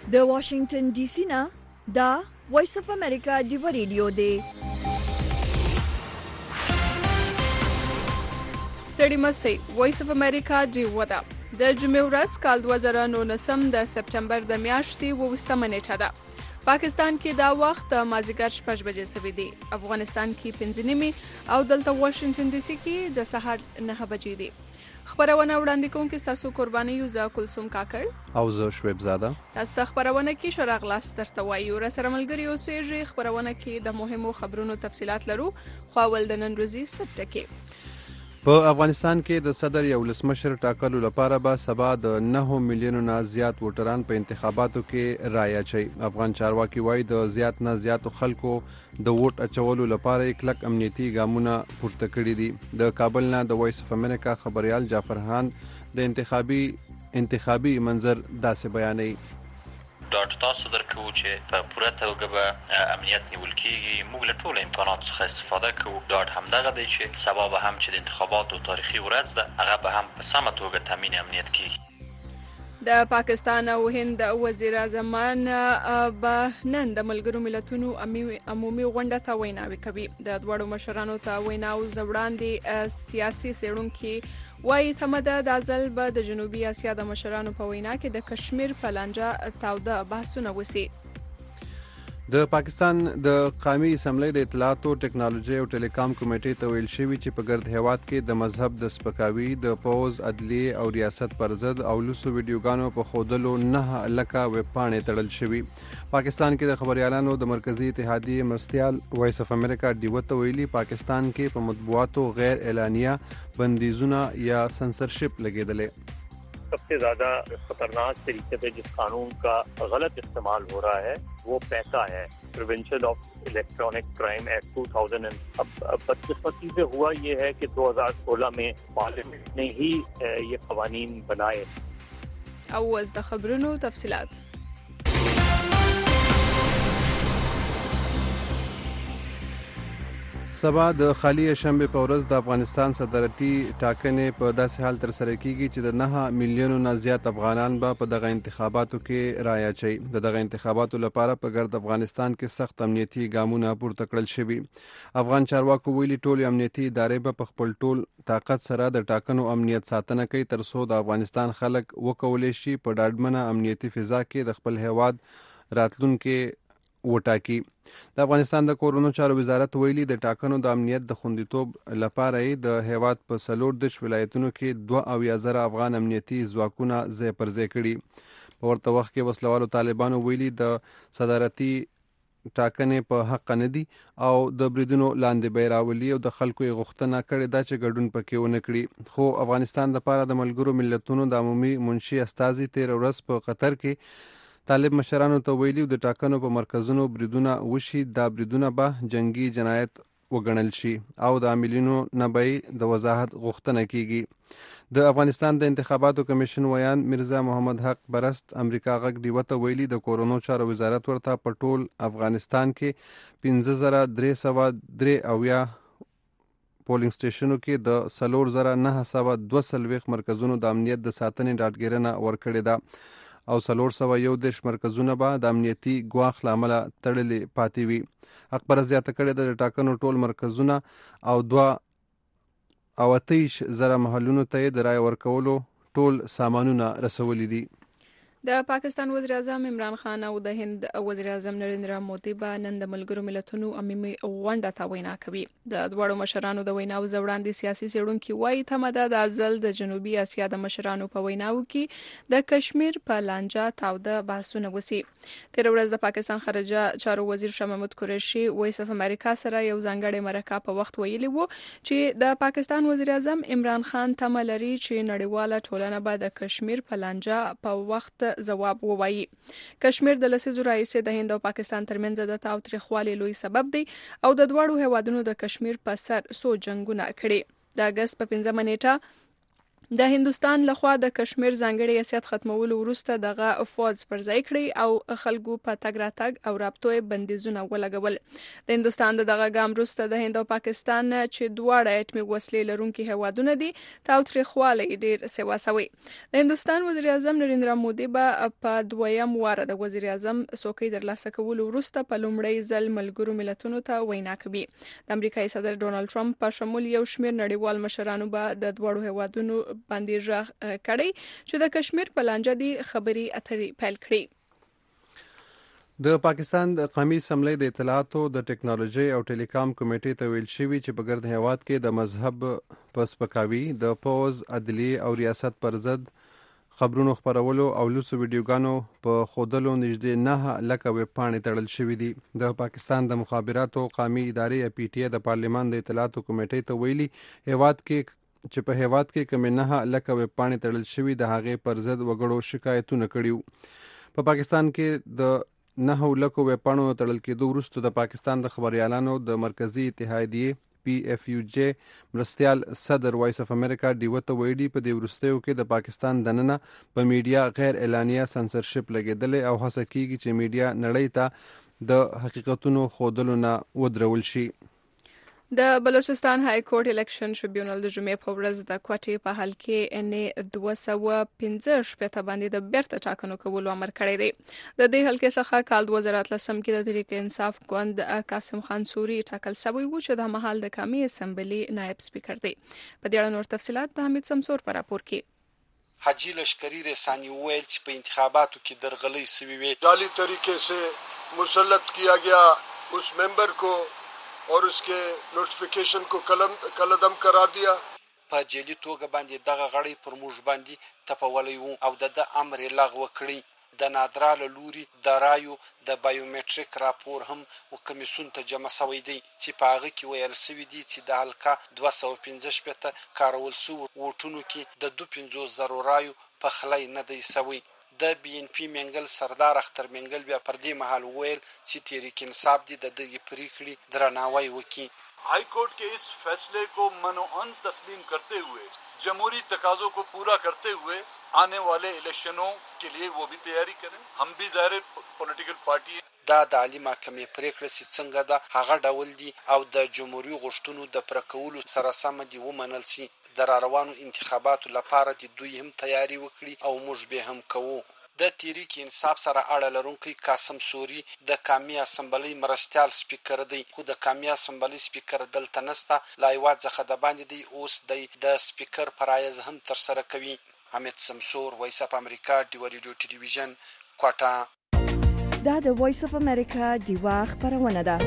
د واشنگټن ډي سي نه دا وایس اف امریکا دی ریډیو دی. ستړي مسئ وایس اف امریکا دی ودا د جمعې ورځ کال 2019 د سپټمبر د میاشتې 28 نیټه ده. پاکستان کې دا وخت مازیګر 6 بجې سوي دي. افغانستان کې 5 نیمه او دلته واشنگټن ډي سي کې د سهار 9 بجې دي. خبرونه وړاندې کوونکې تاسو قرباني یو ز کلثوم کاکړ او زه شعیب زاده. تاسو د خبرونه کې شراغلاس ترته وایو را سره ملګری اوسېږي. خبرونه کې د مهمو خبرونو تفصيلات لرو. خو اول د نن ورځې سبټکه په افغانستان کې د صدر یا ولسمشر ټاکلو لپاره به سبا د 9 میلیونو نه زیات ووټران په انتخاباتو کې رایه اچي. افغان چارواکي وایي د زیات نه زیات خلکو د ووټ اچولو لپاره کلک امنیتي ګامونه پورته کړي دي. د کابل نه د وایس اف امریکا خبريال جعفر خان د انتخابي منظر داسې بیانوي. ډاډ تاسو درکو چې په پوره توګه به امنیت نیول کیږي. موږ له ټولو امکاناتو څخه استفاده کوو. ډاډ همدغه دی چې سبا به هم چې د انتخاباتو تاریخي ورځ ده هغه به هم په سمه توګه تامین امنیت کیږي. د پاکستان او هند وزیر اعظم به نن د ملګرو ملتونو عمومي غونډه ته ویناوي کوي. د دوړو مشرانو ته ویناو وړاندې سیاسي څېړونکي وایي تمده د ځل به د جنوبي اسیا د مشرانو په وینا کې د کشمیر په لانجه تاوده بحثونه وسی. د پاکستان د قومي اسمبلی د اطلاعات او ټکنالوژي او ټیلیکام کمیټې ته ویل شوی چې په ګرد هیواد کې د مذهب د سپکاوي د پوز عدلیه او ریاست پر ضد او لوسو ویډیوګانو په خودلو 9 لکه ویب پاڼې تړل شوی. پاکستان کې د خبريالانو د مرکزی اتحادیې مرستيال وایس اف امریکا ډیوته ویلي پاکستان کې په مطبوعاتو غیر اعلانیه بندیزونه یا سنسرشپ لګیدلې. सबसे ज्यादा खतरनाक तरीके से जिस कानून का गलत इस्तेमाल हो रहा है वो पैसा है. Prevention of electronic crime act 2000 अब बदकिस्मती से हुआ ये है कि 2016 में पार्लियामेंट ने ही ये कवानीन बनाए. اوز د خبرونو تفصيلات. سبا د خالی شنبه په ورځ د افغانستان صدارتي ټاکنې په داسې حال تر سره کیږي چې د 9 میلیونو نه زیات افغانان به په دغه انتخاباتو کې رایه اچي. دغه انتخاباتو لپاره په ګرد افغانستان کې سخت امنیتي ګامونه پورته کړل شوي. افغان چارواکو ویلي ټول امنیتي ادارې به په خپل ټول طاقت سره د ټاکنو امنیت ساتنه کوي تر څو د افغانستان خلک وکولای شي په ډاډمنه امنیتي فضا کې د خپل هیواد راتلونکي وټاکي. د افغانستان د کورونو چارو وزارت ویلي د ټاکنو د امنیت د خوندیتوب لپاره د هیواد په 14 ولایتونو کې 2,000 افغان امنیتي ځواکونه ځای پر ځای کړي. په ورته وخت کې وسلوالو طالبانو ویلي د صدارتي ټاکنې په حق نه دي او د بریدونو لاندې بیراولي او د خلکو غوښتنه کړې ده چې ګډون پکې ونه کړي. خو افغانستان لپاره د ملګرو ملتونو د عمومي منشي استازي 13 ورځ په قطر کې طالب مشرانو ته ویلي د ټاکنو په مرکزونو بریدونه وشي. دا بریدونه به جنگي جنایت وګڼل شي او د عاملینو نه به د وضاحت غوښتنه کیږي. د افغانستان د انتخاباتو کمیشن ویان مرزا محمد حق برست امریکا غږ ډیوته ویلي د کورونو چارو وزارت ورته په ټول افغانستان کې 15,303 پولینګ سټیشنو کې د 4,922 مرکزونو د امنیت د ساتنې ډاډګیرنه ورکړې ده او 401 مرکزونه به د امنیتي ګواښ لامل تړلې پاتې وي. اخبار زیاته کړې د ټاکنو ټول مرکزونه او 2,000 محلونو ته د رای ورکولو ټول سامانونه رسولي دي. د پاکستان وزیر اعظم عمران خان او د هند وزیر اعظم نریندرا مودي به نن د ملګرو ملتونو عمومي غونډه ته وینا کوي. د دوړو مشرانو د ویناو وړاندې سیاسي څېړونکي وایي تمده د ځل د جنوبي اسیا د مشرانو په ویناو کې د کشمیر په لانجه تاوده بحثونه وسی. تیر ورځ د پاکستان خارجه چارو وزیر شاه محمود قریشي وایس اف امریکا سره یو ځانګړی مرکه په وخت ویلي وو چې د پاکستان وزیر اعظم عمران خان تمه لري چې نړیواله ټولنه به د کشمیر په لانجه په وخت جواب ووایي. کشمیر د لسیزو راهیسې د هند او پاکستان ترمنځ د تاوتریخوالي لوی سبب دی او د دواړو هیوادونو د کشمیر په سر سو جنگونه کړي. د اگست په 15 نیټه د هندستان لخوا د کشمیر ځانګړي حیثیت ختمولو وروسته دغه فوج پر ځای کړی او خلکو په تګ راتګ او رابطوي بندیزونه ولګول. د هندستان دغه ګام وروسته د هند او پاکستان چې دواړه اټومي وسلې لرونکي هیوادونه دي تاوتریخوالی ډیر سواسوي. د هندستان وزیر اعظم نریندرا مودي به په دویم وار د وزیر اعظم څوکۍ ترلاسه کولو وروسته په لومړي ځل ملګرو ملتونو ته وینا کوي. د امریکایي صدر ډونالد ټرمپ په شمول یو شمېر نړیوال مشرانو به د دوړو هیوادونو باندې ژغ کړی چې د کشمیر په لانجه دي خبري اترې پیل کړي. د پاکستان د قومي اسمبلی د اطلاعاتو د ټکنالوژي او ټیلیکام کمیټې ته ویل شوی چې په ګرد هیواد کې د مذهب په سپکاوي د پوز عدلیه او ریاست پر ضد خبرونو خبرولو او لوسو ویډیوګانو په خودلو نږدې 9 لکه ویب پاڼې تړل شوې دي. د پاکستان د مخابراتو قومي ادارې پی ټی ای د پارلیمان د اطلاعاتو کمیټې ته ویلي هیواد کې چې په هیواد کې کم 9 لکه ویب پاڼې تړل شوې د هغې پر ضد وګړو شکایتونه کړیو. په پاکستان کې د 9 لکه ویب پاڼو تړل کېدو وروسته د پاکستان د خبريالانو د مرکزی اتحادیې پی اف یو جی مرستیال صدر وایس اف امریکا دیوته ویډي په دې وروستیو کې د پاکستان دننه په میډیا غیر اعلانیه سنسرشپ لګیدل او هڅه کیږي چې میډیا نړۍ ته د حقیقتونو خودلو نه ودرول شي. د بلوچستان های کورټ الیکشن ټریبیونل د جمعې په ورځ د کوټې په حل کې ان 215 باندې د بیرته ټاکنو کولو امر کړی دی. د دې حل کې څخه کال 2013 کې د تحریک انصاف ګوند قاسم خان سوري ټاکل شوی و چې د مهال د قومي اسمبلی نائب سپیکر دی. په دې اړه نور تفصيلات د حمید سمسور پر راپور کې. حاجی لشکری رسانی ویل چې په انتخاباتو کې درغلۍ سوي وي. جعلی طریقے سے مسلط کیا گیا اس ممبر کو اور اس کے نوٹیفیکیشن کو کلدم قرار دیا. په جعلي توګه باندې دغه غړی پر موږ باندې تپولی وو او د امر لغوه کړی. د نادرا له لوري د رایو د بایومټریک راپور هم کمیسیون ته جمع شوی دی چې په هغه کې ویل شوی دی چې د حلقه 215 کارول شو ووټونو کې د 250,000 رایو په خلای نه دی شوی. د بی ان پی منګل سردار اختر منګل بیا پر دې محل ویل چې تحریک انصاف دی د دغه پریکړې درناوی وکړي. हाई कोर्ट के इस फैसले को मनोअन तस्लीम करते हुए जमहूरी तकाज़ों को पूरा करते हुए आने वाले इलेक्शनों के लिए वो भी तैयारी करें. हम भी ज़ाहिर पॉलिटिकल पार्टी دا د عالی محکمې پریکړه چې څنګه ده هغه ډول دي او د جمهوریت غوښتنو د پرکولو سره سم دي ومنل شي. د روانو انتخاباتو لپاره د دوی هم تیاری وکړي او موږ به هم کوو. د تحریک انصاف سره اړه لرونکي قاسم سوري د قومي اسمبلی مرستیال سپیکر دی خو د قومي اسمبلی سپیکر دلته نسته. لایواد څخه د باندې دی اوس د سپیکر پرایز هم تر سره کوي. حمید سمسور وایس اف امریکا ډیو ریډیو ټلویزیون کوټا. دا د وایس اف امریکا دیوا خبرونه ده.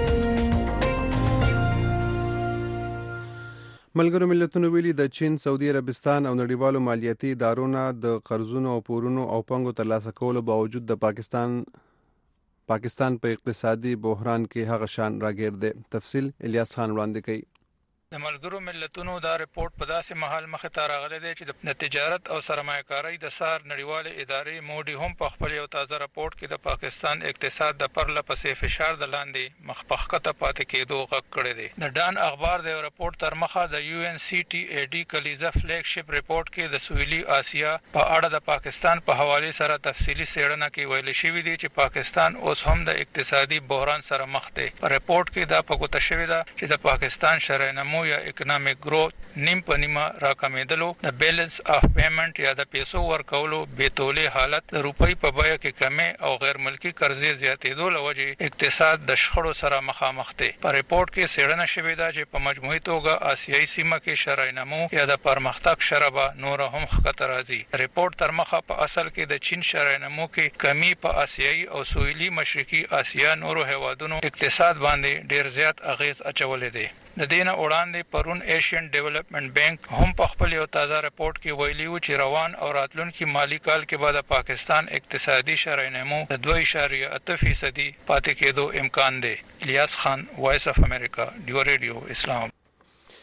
ملګرو ملتونو ویلي د چین، سعودي عربستان او نړیوالو مالیاتي ادارونو د قرضونو او پورونو او پنګو ترلاسه کولو باوجود د پاکستان په اقتصادي بحران کې هغه شان راګیر دی. تفصیل الیاس خان وړاندې کوي. د ملګرو ملتونو دا رپورت په داسې مهال مخه ته راغلی دی چې د تجارت او سرمایه‌کارۍ د سار نړیوالې ادارې موډي هم په خپل یو تازه رپورت کې د پاکستان اقتصاد د پرله پسې فشار د لاندې مخ په ښکته پاتې کېدو غږ کړی دی. د ډان اخبار د رپورت تر مخه د یو ان سی ټي ای ډي کلیزه فلیګ شپ رپورت کې د سویلي اسیا په اړه د پاکستان په حواله سره تفصیلی څېړنه کې ویل شوی دی چې پاکستان اوس هم د اقتصادي بحران سره مخ دی. په رپورت کې دا په ګوته شوی دی چې د پاکستان شرعي نمو یا اکونومیک گروث نیم په نیمه راکمېدلو، د بیلنس اف پیمنٹ یا د پیسو ورکولو بیتولې حالت، د روپۍ په بیه کې کمی او غیر ملکی قرضې زیاتېدو له وجې اقتصاد د شخړو سره مخامخ دی. په ریپورت کې څېړنه شوې ده چې په مجموعي توګه آسیایي سیمه کې شرعي نمو یا د پرمختګ شرح به نور هم ښکته راځي. ریپورت تر مخه په اصل کې د چین شرعي نمو کې کمی په آسیایي او سویلي مشرقي آسیا نورو هیوادونو اقتصاد باندې ډیر زیات اغیز اچولې دی. د دینه وړاندې پرون ایشین ډیولپمنٹ بانک هم په خپل یو تازه رپورت کې ویلي و چې روان او راتلونکي مالی کال کې به د پاکستان اقتصادي شرعي نمو د 2.8% پاتې کېدو امکان دی. الیاس خان، وایس اف امریکا، ډیو ریډیو اسلام.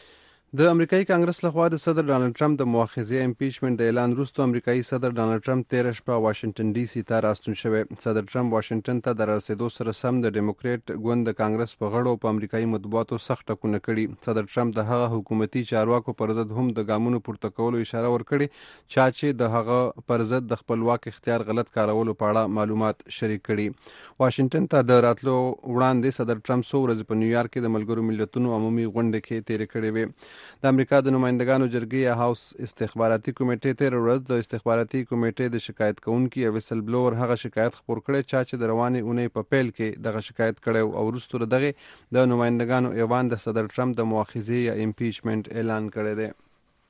د امریکایي کانګرس لخوا د صدر ډانلډ ټرمپ د مؤاخذې امپیچمنت د اعلان وروسته امریکایي صدر ډانلډ ټرمپ 13 شپه واشنگټن ډي سي ته راستون شوی. صدر ټرمپ واشنگټن ته د رسیدو سره سم د ډیموکریټ ګوند د کانګرس په غړو په امریکایي مطبوعاتو سخت ټکونه کړي. صدر ټرمپ د هغه حکومتي چارواکو پر ضد هم د ګامونو پورته کولو اشاره ورکړي چې د هغه پر ضد د خپلواک اختیار غلط کارولو په اړه معلومات شریک کړي. واشنگټن ته د راتلو وړاندې صدر ټرمپ څو ورځې په نیویارک کې د ملګرو ملتونو عمومي غونډه کې تیر کړې وې. د امریکا د نمائندګانو جرګې یا هاوس استخباراتي کمیټې تیر ورځ د استخباراتي کمیټې د شکایت کوونکي او ویسل بلور هغه شکایت خپور کړی چې د روانې اونۍ په پیل کې دغه شکایت کړی او وروسته دغه د نمائندګانو ایوان د صدر ټرمپ د مؤاخذې یا امپیچمنت اعلان کړی دی.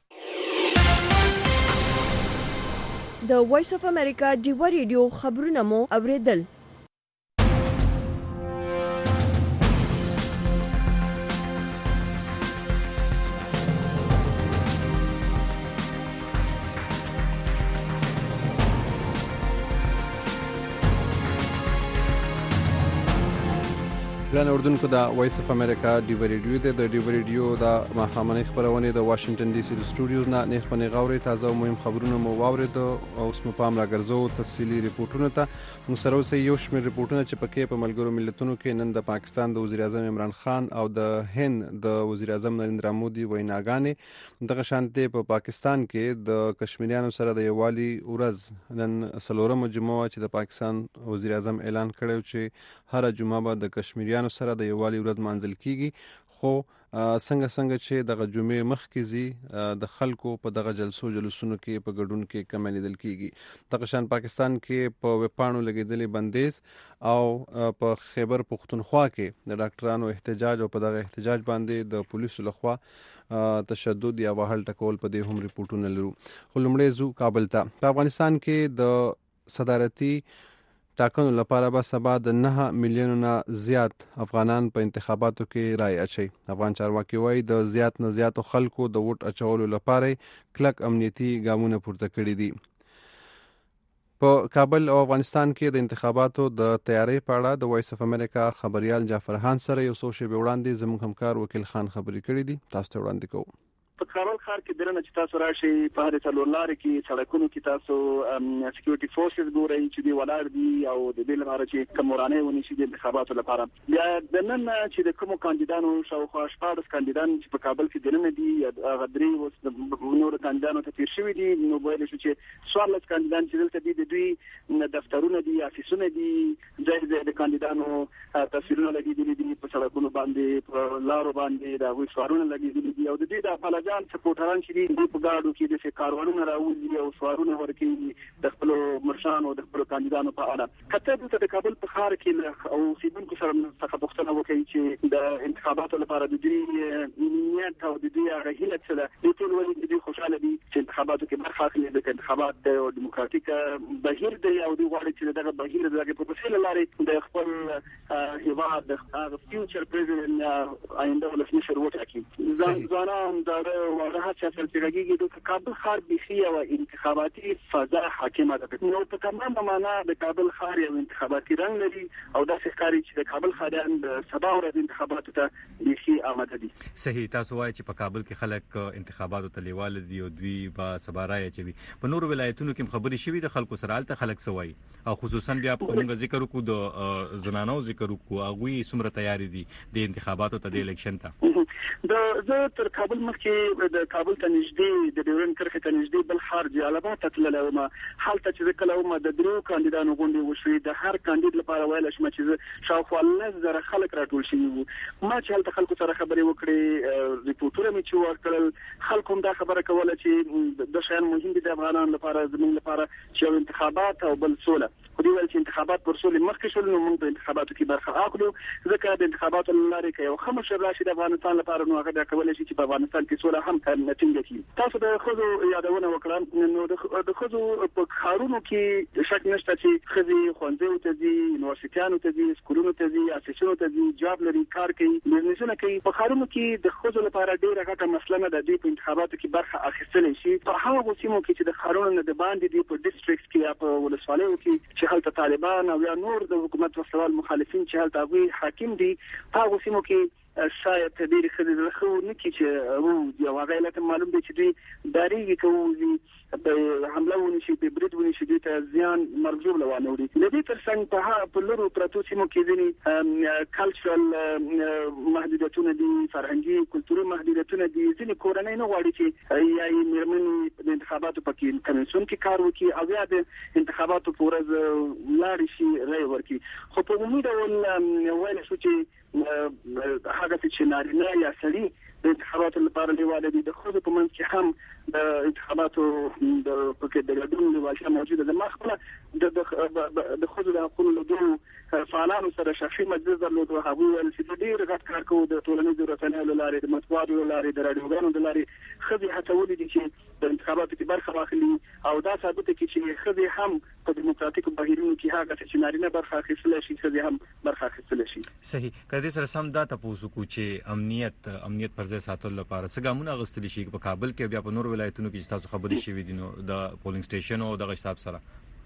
د وایس اف امریکا ډیوا ریډیو خبرونه مو اوریدل. ګران اوردونکو د وایس اف امریکا ډیوا ریډیو د ډیوا ریډیو د ماښامنۍ خبرونه د واشنگټن ډي سي د سټوډیوز نه نیخ پنې غوري تازه او مهم خبرونه مو واورید او اوس مو پام راګرځو تفصیلی ریپورتونو ته. موږ سره اوس یو شمېر ریپورتونه چې پکې په ملګرو ملتونو کې نن د پاکستان د وزیر اعظم عمران خان او د هند د وزیر اعظم نریندرا مودي ویناګانې دغه شانتي په پاکستان کې د کشمیریانو سره د یووالي ورځ نن څلورمه جمعه چې د پاکستان وزیر اعظم اعلان کړی چې هر جمعه به د کشمیریانو سره د یووالي ورځ مانځل کیږي. خو څنګه چې دغه جمعې مخکې زی د خلکو په دغه جلسونو کې په ګډون کې کم لیدل کیږي. دغه شان پاکستان کې په وپاڼو لګیدلې بندیز او په خیبر پختونخوا کې د ډاکټرانو احتجاج او په دغه احتجاج باندې د پولیسو لخوا تشدد یا وهل ټکول په دې هم ریپورتونه لرو. خو لومړی زو کابل ته. په افغانستان کې د صدارتي ټاکنو لپاره به سبا د 9 میلیونو نه زیات افغانان په انتخاباتو کې رائے اچي. افغان چارواکي وایي د زیات نه زیاتو خلکو د ووټ اچولو لپاره کلک امنیتي ګامونه پورته کړي دي. په کابل او افغانستان کې د انتخاباتو د تیاری په اړه د وایس اف امریکا خبريال جعفر خان سره یو څو شی وړاندې زموږ همکار وکیل خان خبري کړې دي. تاسو ته وړاندې کوم. په کابل ښار کې درنه چې تاسو راشي په هر څلور لارې کې سړکونو کې تاسو سکیورټي فورسز ګورئ چې دی ولاړ دي او د دې لپاره چې کومورانه ونی شي د انتخاباتو لپاره. بیا د نن چې د کوم کاندیدانو شاوخوا 14 کاندیدان چې په کابل کې درنه دي غدري اوس نور کاندیدانو ته تیر شوی دي نو وایي چې 14 کاندیدان چې دلته دي د دوی دفترونه دي افیسونه دي د کاندیدانو تصویرونه لګیدلي دي په سړکونو باندې په لارو باندې دا وی سوارونه لګیدلي دي او د دې د ځان سپورټران چې دي په ګاډو کې د کاروانونو راوځي او سوارونه ورکوي د خپل مرشان او د خپل کاندیدانو په اړه. کته د کابل په ښار کې او سیمونکو سره څخه پوښتنه وکړي چې د انتخاباتو لپاره د دې نیت او د دې غوښتنه څه ده. ټول ولې د خوشاله دي چې انتخاباتو کې برخه اخلي د انتخابات او دیموکراتیک بهیر دی او د غواړي چې دغه بهیر دغه په وسیله لاري د خپل هیواد د فیوچر پریزیدنت آینده ولسمشر وټاکي. ځوانان د وغه چې سرتیږي د کابل ښار بيخي او انتخاباتي فضا حاکمه ده. نو په تمامه معنا د کابل ښار یو انتخاباتي رنګ لري او د ښکاری چې د کابل ښاریان د سبا ورځ انتخاباتو ته بيخي آماده دي. صحیح. تاسو وایي چې په کابل کې خلک انتخاباتو ته لیوال دي او دوی با سبا راي چوي. په نور ولایتونو کې خبري شوي د خلکو سره الته خلک سوي او خصوصا بیا په موږ ذکر وکړو د زنانو ذکر وکړو هغه سمره تیاری دي د انتخاباتو ته د الیکشن ته. زه تر کابل مخکې د کابل ته نږدې د ډیورن کرخه ته نږدې بل ښار جلالاباد ته تللم. حالت چې کله د درو کاندیدانو غونډه وشوي د هر کاندید لپاره ویل شم چې شاوخوا 1000 خلک راټول شوي وو. ما چې هلته خلکو سره خبرې وکړې ریپورتونه مې چې ورکړل خلکو هم دا خبره کوله چې د شان مهم دي د افغانانو لپاره زموږ لپاره چې انتخابات او بل سوله. خو دوی ویل چې انتخابات پر سولې مخکې شول نو موږ په انتخاباتو کې برخه اخلو ځکه د انتخاباتو لارې کې یو خمس راشي د افغانستان لپاره نو هغه دا کولای شي چې په افغانستان کې سوله هم ټینګه شي. تاسو د خزو یادونه وکړم نو د خزو په خارونو کې شک نشته چې خزي خوندې ته دي یونیورسيټانو ته دي سکولونو ته دي اساسونو ته دي جاب لري کار کوي بزنسونه کوي. په خارونو کې د خزو لپاره ډیره غټه مسله نه ده. دوی په انتخاباتو کې برخه اخیستل شي. په هغه سیمو کې چې د خارونو نه د باندې دي په ډیسټریکټ کې یا په ولسوالیو کې چې هلته طالبان او یا نور د حکومت وسوال مخالفین چې هلته وي حاکم دي هغه سیمو کې شاید ډېرې ښځې زړه ښه ونه کړي چې ووځي او هغه علت معلوم دی چې دوی ډارېږي که ووځي په حمله ونشي په برید ونشي دوی ته زیان مرګ ژوبله وانه وړي. د دې تر څنګ په لرو پرتو سیمو کې ځینې کلچرل محدودیتونه دي، فرهنګي کلتوري محدودیتونه دي. ځینې کورنۍ نه غواړي چې یا یې مېرمنې د انتخاباتو په کمیسیون کې کار وکړي او یا د انتخاباتو په ورځ لاړې شي رایې ورکړي. خو په عمومي ډول ویلی شو چې هغه چې نارینه یا سړي د انتخاباتو لپاره لیواله دي. د ښځو په منځ کې هم د انتخاباتو د پکې د ګډون لیوالتیا موجوده ده. ما خپله د ښځو د حقونو له دوو فعالانو سره شخصي مجلس درلود او هغوی ویل چې ډېر غټ کار کوو د ټولنیزو رسنیو له لارې، د مطبوعاتو له لارې، د راډیوګانو له لارې ښځې هڅولې دي چې د انتخاباتو کې برخه واخلي او دا ثابته کړي چې ښځې هم په دیموکراتیکو بهیرونو کې هغه چې نارینه برخه اخیستلی شي ښځې هم برخه اخیستلی شي. صحیح. که دې سره سم دا تپوس وکړو چې امنیت پر ځای ساتلو لپاره څه ګامونه اخیستلی شي په کابل کې بیا په نورو ولایتونو کې چې تاسو خبرې شوي دي نو د پولینګ سټیشن او دغه شتاب سره؟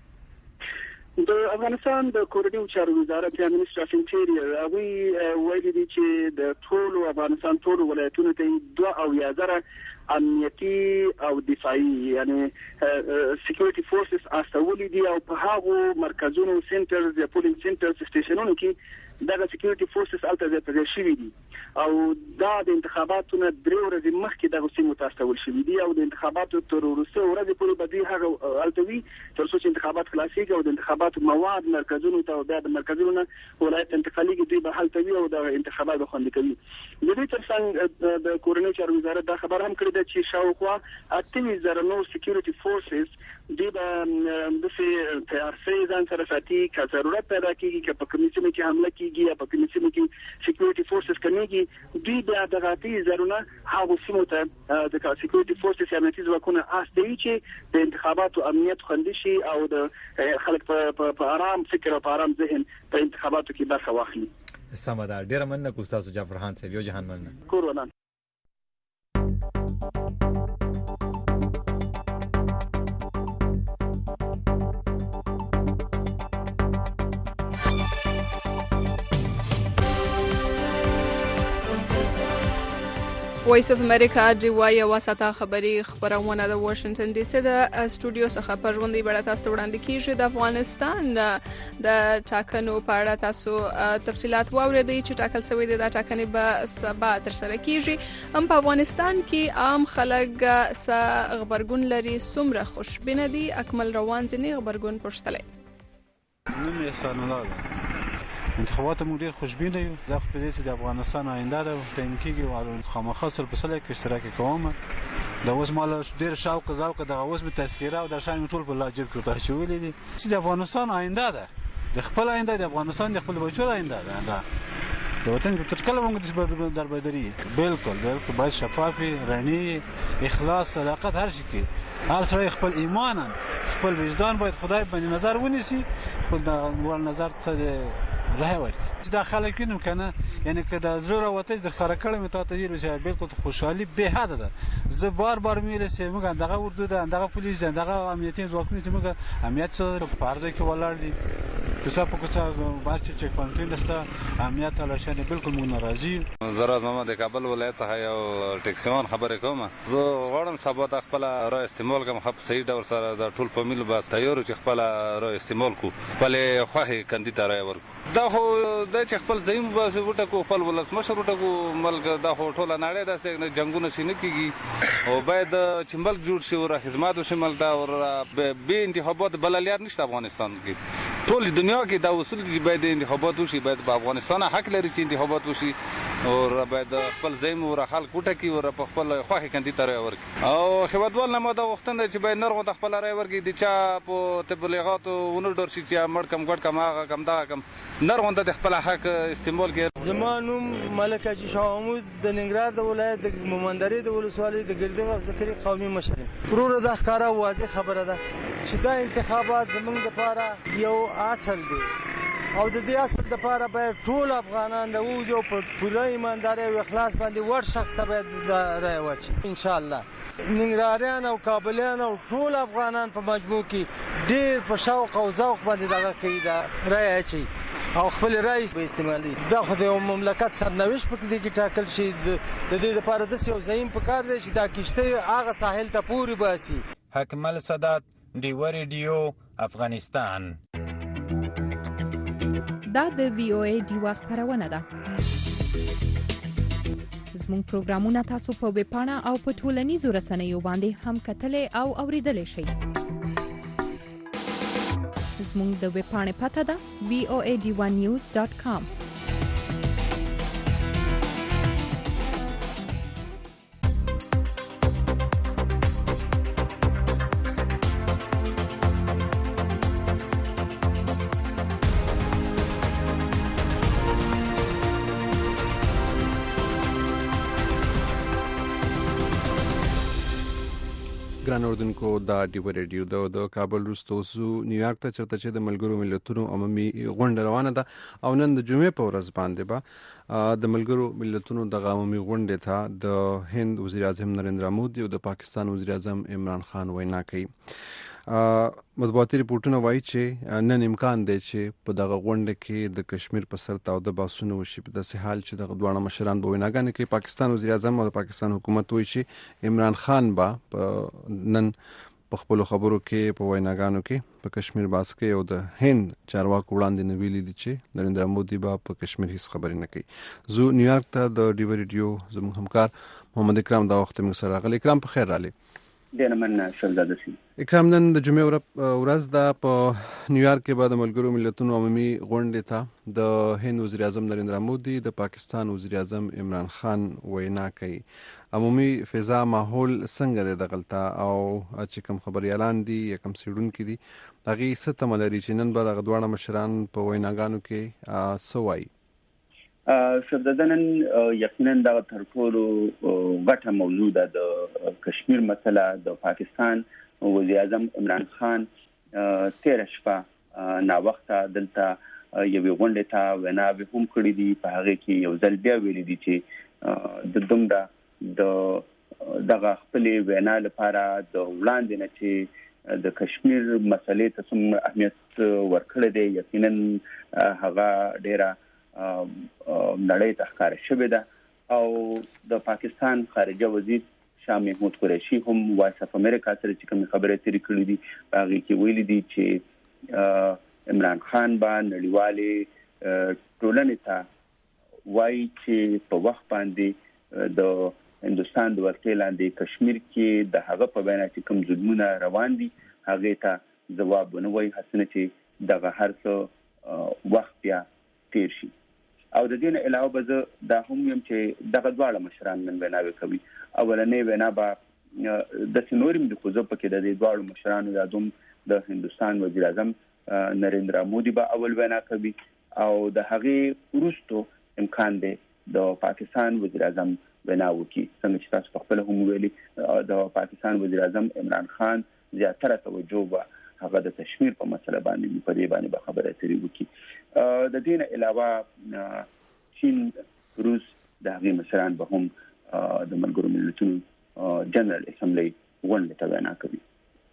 د افغانستان د کورنیو چارو وزارت یا منسټر اف انټیریر هغوی ویلي دي چې د ټولو افغانستان ټولو ولایتونو ته 2,000 امنیتي او دفاعي یعنی سکیورټي فورسز استولي دي او په هغو مرکزونو سنټرز یا پولینګ سنټرز سټیشنونو کې دغه سکیورټي فورسز الته ځای شوي دي او دا د انتخاباتو نه 3 ورځې مخکې دغه سیمو ته استول شوي دي او د انتخاباتو تر وروسته ورځې پورې به دوی هغه هلته وي تر څو چې انتخابات خلاصېږي او د انتخاباتو مواد مرکزونو ته او بیا د مرکزونو نه ولایت انتقالېږي دوی به هلته وي او د انتخابات به خوندي کوي. د دې تر څنګ د کورنیو چارو وزارت دا خبر هم کړې ده چې شاوخوا 8,000 نور سکیورټي فورسز دوی به داسې تیار شوي ځان سره ساتي که ضرورت پیدا کېږي که په کومې سیمې کې حمله کېږي یا په کومې سیمې کې سکیورټي فورسز کمیږي دوی بیا دغه 8,000 نه هغو سیمو ته د سکیورټي فورسز یا امنیتي ځواکونه استوي چې د انتخاباتو امنیت خوندي شي او د خلک په آرام فکر او په آرام ذهن په انتخاباتو کې برخه واخلي. سمه ده. ډېره مننه کوم ستاسو جعفر خان صاحب. یو جهان مننه. کور ودان. وایس اف امریکا دی وای واسطه خبری خبرونه د واشنگټن ډي سي د استودیو څخه په ژوندۍ بڼه تاسو ته وړاندې کیږي. د افغانستان د ټاکنو په اړه تاسو تفصيلات واوریدئ چې ټاکل شوی دی. د ټاکنې به سبا تر سره کیږي. هم په افغانستان کې عام خلک خبرګون لري څومره خوشبینه دي. اکمل روان ځنی خبرګون پوښتلې. نوم احسان الله. انتخابات موږ ډیر خوشبینه یو. دا په دې چې د افغانستان آینده ده تعیین کیږي او خامخا سره په سله کې اشتراک کوم. دا اوس مال ډیر شوق ذوق د اوس به تذکره او د شان ټول په لاجب کې تاسو شولې دي چې د افغانستان آینده ده د خپل آینده د افغانستان د خپل بچو آینده ده. دا د وطن په تر کله موږ د دربدري بالکل باید شفافي رڼي اخلاص صداقت هر شي کې هر سره خپل ایمان خپل وجدان باید خدای باندې نظر ونیسي خپل د نظر ته راوي چې دا خلک وینم کنه یعنی که د زړه راوته د خرکړې مته ته یې رسېږي بالکل خوشحالي به حد ده. زه بار ویل سم موږ دغه اردو ده دغه پولیس ده دغه امنیتي ځواکونه چې موږ امنیت سره په ارزه کې ولاړ دي کوڅه په کوڅه باندې چک پوینټ نشته امنیت لاشنه بالکل موږ ناراضي. زراعت محمد کابل ولایت څخه یو ټیکسیون خبره کوم. زه غواړم سبا د خپل را استعمال کوم خپ صحیح ډول سره د ټول فامیل بس تیار چې خپل را استعمال کو بلې خوخي کاندید را ورکو. دا خو د چې خپل زیم بس وټه کو خپل ولس مشر وټه کو ملک دا خو ټوله نړۍ داسې جنگونه شي نه کیږي او باید چې ملک جوړ شي او خدمات شمال دا او به انتخابات بللیات نشته افغانستان کې. ټول دنیا کې دا اصول چې باید انتخابات وشي باید په افغانستان حق لري چې انتخابات وشي او باید خپل زیم او خلک وټه کی او په خپل خوخي کاندید را ورکي او خبردوال نه ماده وختنه چې باید نرغه د خپل را ورکي د چا په تبلیغات او نور ډور شي چې مړ کم ګډ کم هغه کم دا کم نرغه د خپل حق استعمال کې. زمانوم ملک حاجی شاه محمود د ننګرهار د ولایت د مومندري د ولسوالۍ د ګردغه ذکر قومي مشر ورور د ښکارا واضح خبره ده چې دا انتخابات زمونږ لپاره یو اصل دی او د دې اصل لپاره باید ټول افغانان د وجو په پوره ایمانداري او اخلاص باندې ور شخص ته باید رای واچي ان شاء الله. ننګرهاریان او کابلیان او ټول افغانان په مجموع کې ډېر په شوق او ذوق باندې دغه کوي دا رای اچي او خپل رئیس به استعمالي. دا خو د مملکت سرنوشت په کې ټاکل شي. د دې لپاره د یو زعیم په کار دی چې دا کشته هغه ساحل ته پورې باسي. حکمل سادات، ډیو ریډیو، افغانستان. دا د وی او ای ډیو خبرونه ده. زموږ پروګرامونه تاسو په ویب پاڼه او په ټولنیزو رسنیو باندې هم کتلې او اوریدلې شئ. زموږ د ویب پاڼې پته ده voad1news.com. ګران اوردونکو دا ډیو ریډیو د کابل وروسته نیویارک ته چرته چې د ملګرو ملتونو عمومي غونډه روانه ده او نن د جمعې په ورځ باندې به د ملګرو ملتونو د عمومي غونډې ته د هند وزیر اعظم نریندرا مودي او د پاکستان وزیر اعظم عمران خان وینا کوي. مطبوعاتي ریپورتونه وایي چې نن امکان دی چې په دغه غونډه کې د کشمیر په سر تاوده بحثونه وشي په داسې حال چې دغه دواړه مشران به ویناګانې کوي. پاکستان وزیر اعظم او د پاکستان حکومت وایي چې عمران خان به نن په خپل خبرو کې په ویناګانو کې په کشمیر بحث کوي او د هند چارواکو وړاندې نه ویلي دي چې نریندرا مودي به په کشمیر هیڅ خبرې نه کوي. زه نیویارک ته د ډیو ریډیو زموږ همکار محمد اکرام دا وخت موږ سره راغلی. اکرام په خیر راغلی. ډېر مننه شهزاده سي. اکرام نن د جمعې ورځ ده په نیویارک کې به د ملګرو ملتونو عمومي غونډې ته د هند وزیر اعظم نریندرا مودي د پاکستان وزیر اعظم عمران خان وینا کوي. عمومي فضا ماحول څنګه دی دغلته او چې کوم خبريالان دي یا کوم سیډونکي دي هغه څه تمه لري چې نن به دغه دواړه مشران په ویناګانو کې څه وایي؟ شددن یقینا دا تر ټولو غټه موضوع ده د کشمیر مسله. د پاکستان وزیر اعظم عمران خان تیر شپه نا وخته دلته یوې غونډې ته ویناوې هم کړې دي. په هغه کې یو ځل بیا ویلي دي چې د دومره دغه خپل وینا لپاره د وړاندې نه چې د کشمیر مسلې ته څومره اهمیت ورکړی دی یقینا هغه ډیره نړۍ ته ښکاره شوې ده. او د پاکستان خارجه وزیر شاه محمود قریشي هم وایس اف امریکا سره چې کوم خبرې ترې کړې دي هغه کې ویلي دي چې عمران خان به نړیوالې ټولنې ته وایي چې په وخت باندې د هندستان د ورکې لاندې کشمیر کې د هغه په وینا چې کوم ظلمونه روان دي هغه ته ځواب ونه وایي هڅه چې دغه هر څه وخت بیا تیر شي. او د دې نه علاوه به دا هم یم چې دغه دواړه مشران نن ویناوې کوي. اولنې وینا به د سنورم د خوځو پکې د دې دواړو مشرانو یادوم د هندستان وزیر اعظم نریندرا مودي به اول وینا کوي او د هغې وروستو امکان دی د پاکستان وزیر اعظم وینا وکړي. څنګه چې تاسو په خپل هم ویلي د پاکستان وزیر اعظم عمران خان زیاتره توجه به هغه د کشمیر په مسله باندې په دې باندې خبرې اترې وکړي. د دې نه علاوه چین روس د هغې مشران به هم د ملګرو ملتونو جنرال اسمبلی غونډې ته وینا کوي.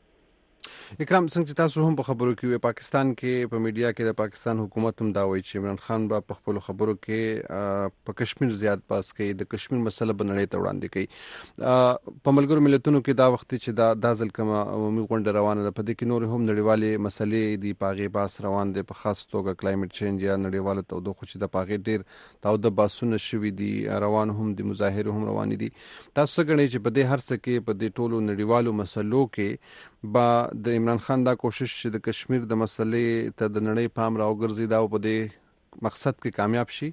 اکرام څنګه چې تاسو هم په خبرو کې پاکستان کې په میډیا کې د پاکستان حکومت هم دا وایي چې عمران خان به په خپل خبرو کې په کشمیر زیات باس کوي د کشمیر مسله به نړۍ ته وړاندې کوي. په ملګرو ملتونو کې دا وخت چې دا ځل کومه عمومي غونډه روانه ده په دې کې نور هم نړیوالې مسلې دي پاغې باس روان دي په خاص توګه کلایمټ چینج یا نړیواله تودوخه چې د پاغې ډېر تاوده باسونه شوي دي روان هم دي مظاهره هم روان دي. تاسو څنګه چې په دې هر څه کې په دې ټولو نړیوالو مسلو کې با د عمران خان دا کوشش چې د کشمیر د مسلې ته د نړۍ پام راوګرځي دا په دې مقصد کې کامیاب شي؟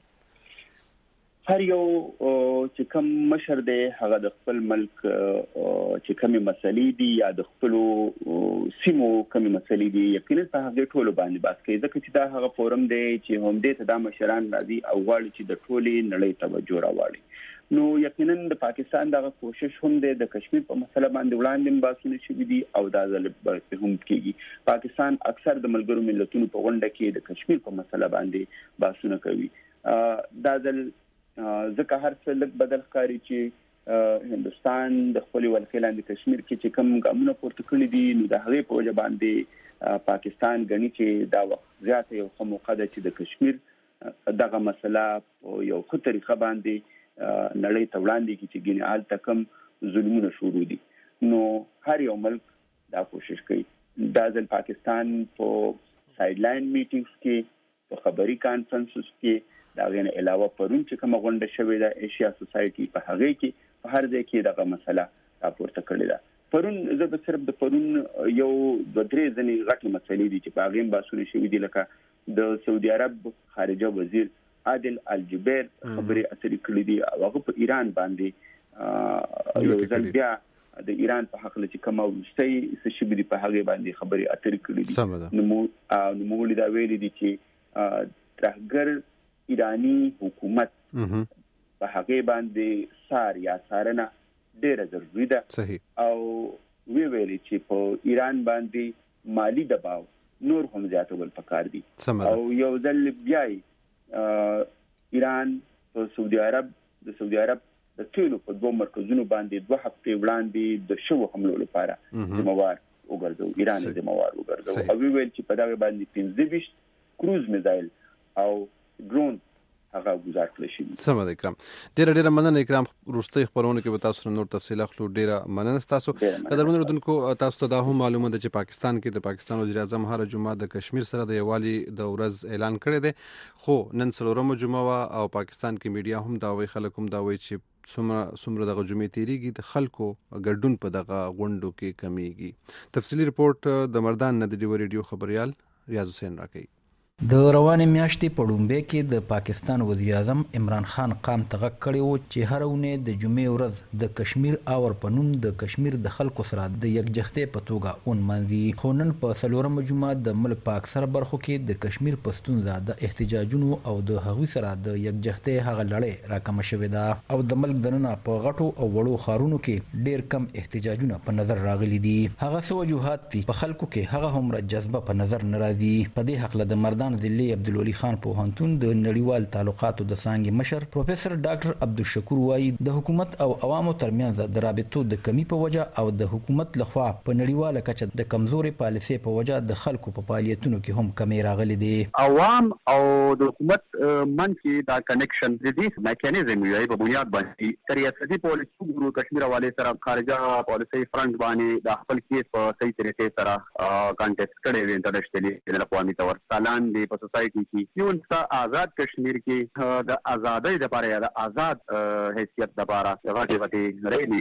هر یو چې کوم مشر دی هغه د خپل ملک چې کومې مسلې دي یا د خپل سیمو کومې مسلې دي یقینا په هغه ټولو باندې بحث کوي ځکه چې دا هغه فورم دی چې هم دې ته د مشران راځي او غواړي چې د ټولې نړۍ توجه راوړي. نو یقینا د پاکستان دغه کوشش هم د کشمیر په مسله باندې وړاندې باسونه شوي دي او دا ځل به هم کېږي. پاکستان اکثر د ملګرو ملتونو په غونډه کې د کشمیر په مسله باندې باسونه کوي. دا ځل ځکه هر څه لږ بدل ښکاري چې هندستان د خپل ولکې لاندې کشمیر کې چې کوم ګامونه پورته کړي دي نو د هغې په وجه باندې پاکستان غني چې دا وخت زیاته یو موقع ده چې د کشمیر دغه مسله په یو ښه طریقه باندې نړۍ ته وړاندې کړي چې ګینه حال تکم ظلمونه شروع دي. نو هر یو ملک دا کوشش کوي. دا ځل پاکستان په سایډ لاین میټینګز کې په خبري کانفرنسز کې دا غنه علاوه پرون چې کوم غونډه شوې ده ایشیا سوسایټي په هغه کې په هر ځای کې دغه مسله راپورته کړې ده. پرون زه به صرف د پرون یو د درې ځنې غټي مسلې دي چې په هغه باسونه شوې دي، لکه د سعودي عرب خارجه وزیر عادل الجبیر خبري اترې کړې دي او هغه په ایران باندې یو ځل بیا د ایران په حق لچ کوم ورستي سشي دي په هغه باندې خبري اترې کړې دي. نو موږ دا ویلي دي چې ترهګر ایرانی حکومت په هغه باندې سار یا سارنه ډیره ضروري ده. صحیح. او وی ویلي چې په ایران باندې مالی دباو نور هم زیاتول پکار دي. او یو ځل بیا ایران په سعودي عرب د تیلو په دوه مرکزونو باندې 2 هفته وړاندې د شوو حملو لپاره ذمہوار وګرځو، ایران ذمہوار وګرځو. او وی ویل چې په دغه باندې 25 کروز میزایل او ډرون هغه گزار کړی شي. سم ده اکرام. ډیره مننه اکرام. روستي خبرونه کې به تاسو نور تفصیل اخلو. ډیره مننه تاسو. قدرمن اردوونکو تاسو ته دا هم معلومه ده چې پاکستان کې د پاکستان وزیر اعظم هر جمعه د کشمیر سره د یوالي د ورځ اعلان کړی دی، خو نن څلورمه جمعه او پاکستان کې میډیا هم دا وایي، خلک هم دا وایي چې څومره دغه جمعې تیریږي د خلکو ګډون په دغه غونډو کې کمیږي. تفصیلی رپورټ د مردان نه د ډیو ریډیو خبريال ریاض حسین راکوي. د روانې میاشتې په ډومبه کې د پاکستان وزیر اعظم عمران خان قام ته غږ کړی و چې هر اونۍ د جمعې ورځ د کشمیر اور په نوم د کشمیر د خلکو سره د یکجهتۍ په توګه ونمانځي. خو نن په څلورمه جمعه د ملک په اکثره برخو کې د کشمیر په ستونزه د احتجاجونو او د هغوی سره د یکجهتۍ هغه لړۍ راکمه شوې ده او د ملک دننه په غټو او وړو ښارونو کې ډیر کم احتجاجونه په نظر راغلي دي. هغه څه وجوهات دي په خلکو کې هغه هم جذبه په نظر نه راځي. په دې حق له د مردان دلی عبدالولي خان پوهنتون د نړیوال تعلقاتو د څانګې مشر پروفیسور ډاکټر عبدالشکور وایي د حکومت او عوامو ترمنځ د رابطو د کمی په وجه او د حکومت لخوا په نړیواله کچه د کمزوري پالیسي په وجه د خلکو په فعالیتونو کې هم کمی راغلي دي. عوام او د حکومت من کې دا کنیکشن د دې میکانیزم یې په بنیاد باندې ریاستي پالیسي ګورو کشمیر حواله سره خارجه پالیسي فرنٹ باندې د خپل کیس په صحیح طریقې سره کانټیکټ کړي وي انټرنیشنلی د اقوامي تور سالان دی په سوسایټي کې یو انسا آزاد کشمیر کې د آزادۍ لپاره یا د آزاد حیثیت لپاره غټي ریلی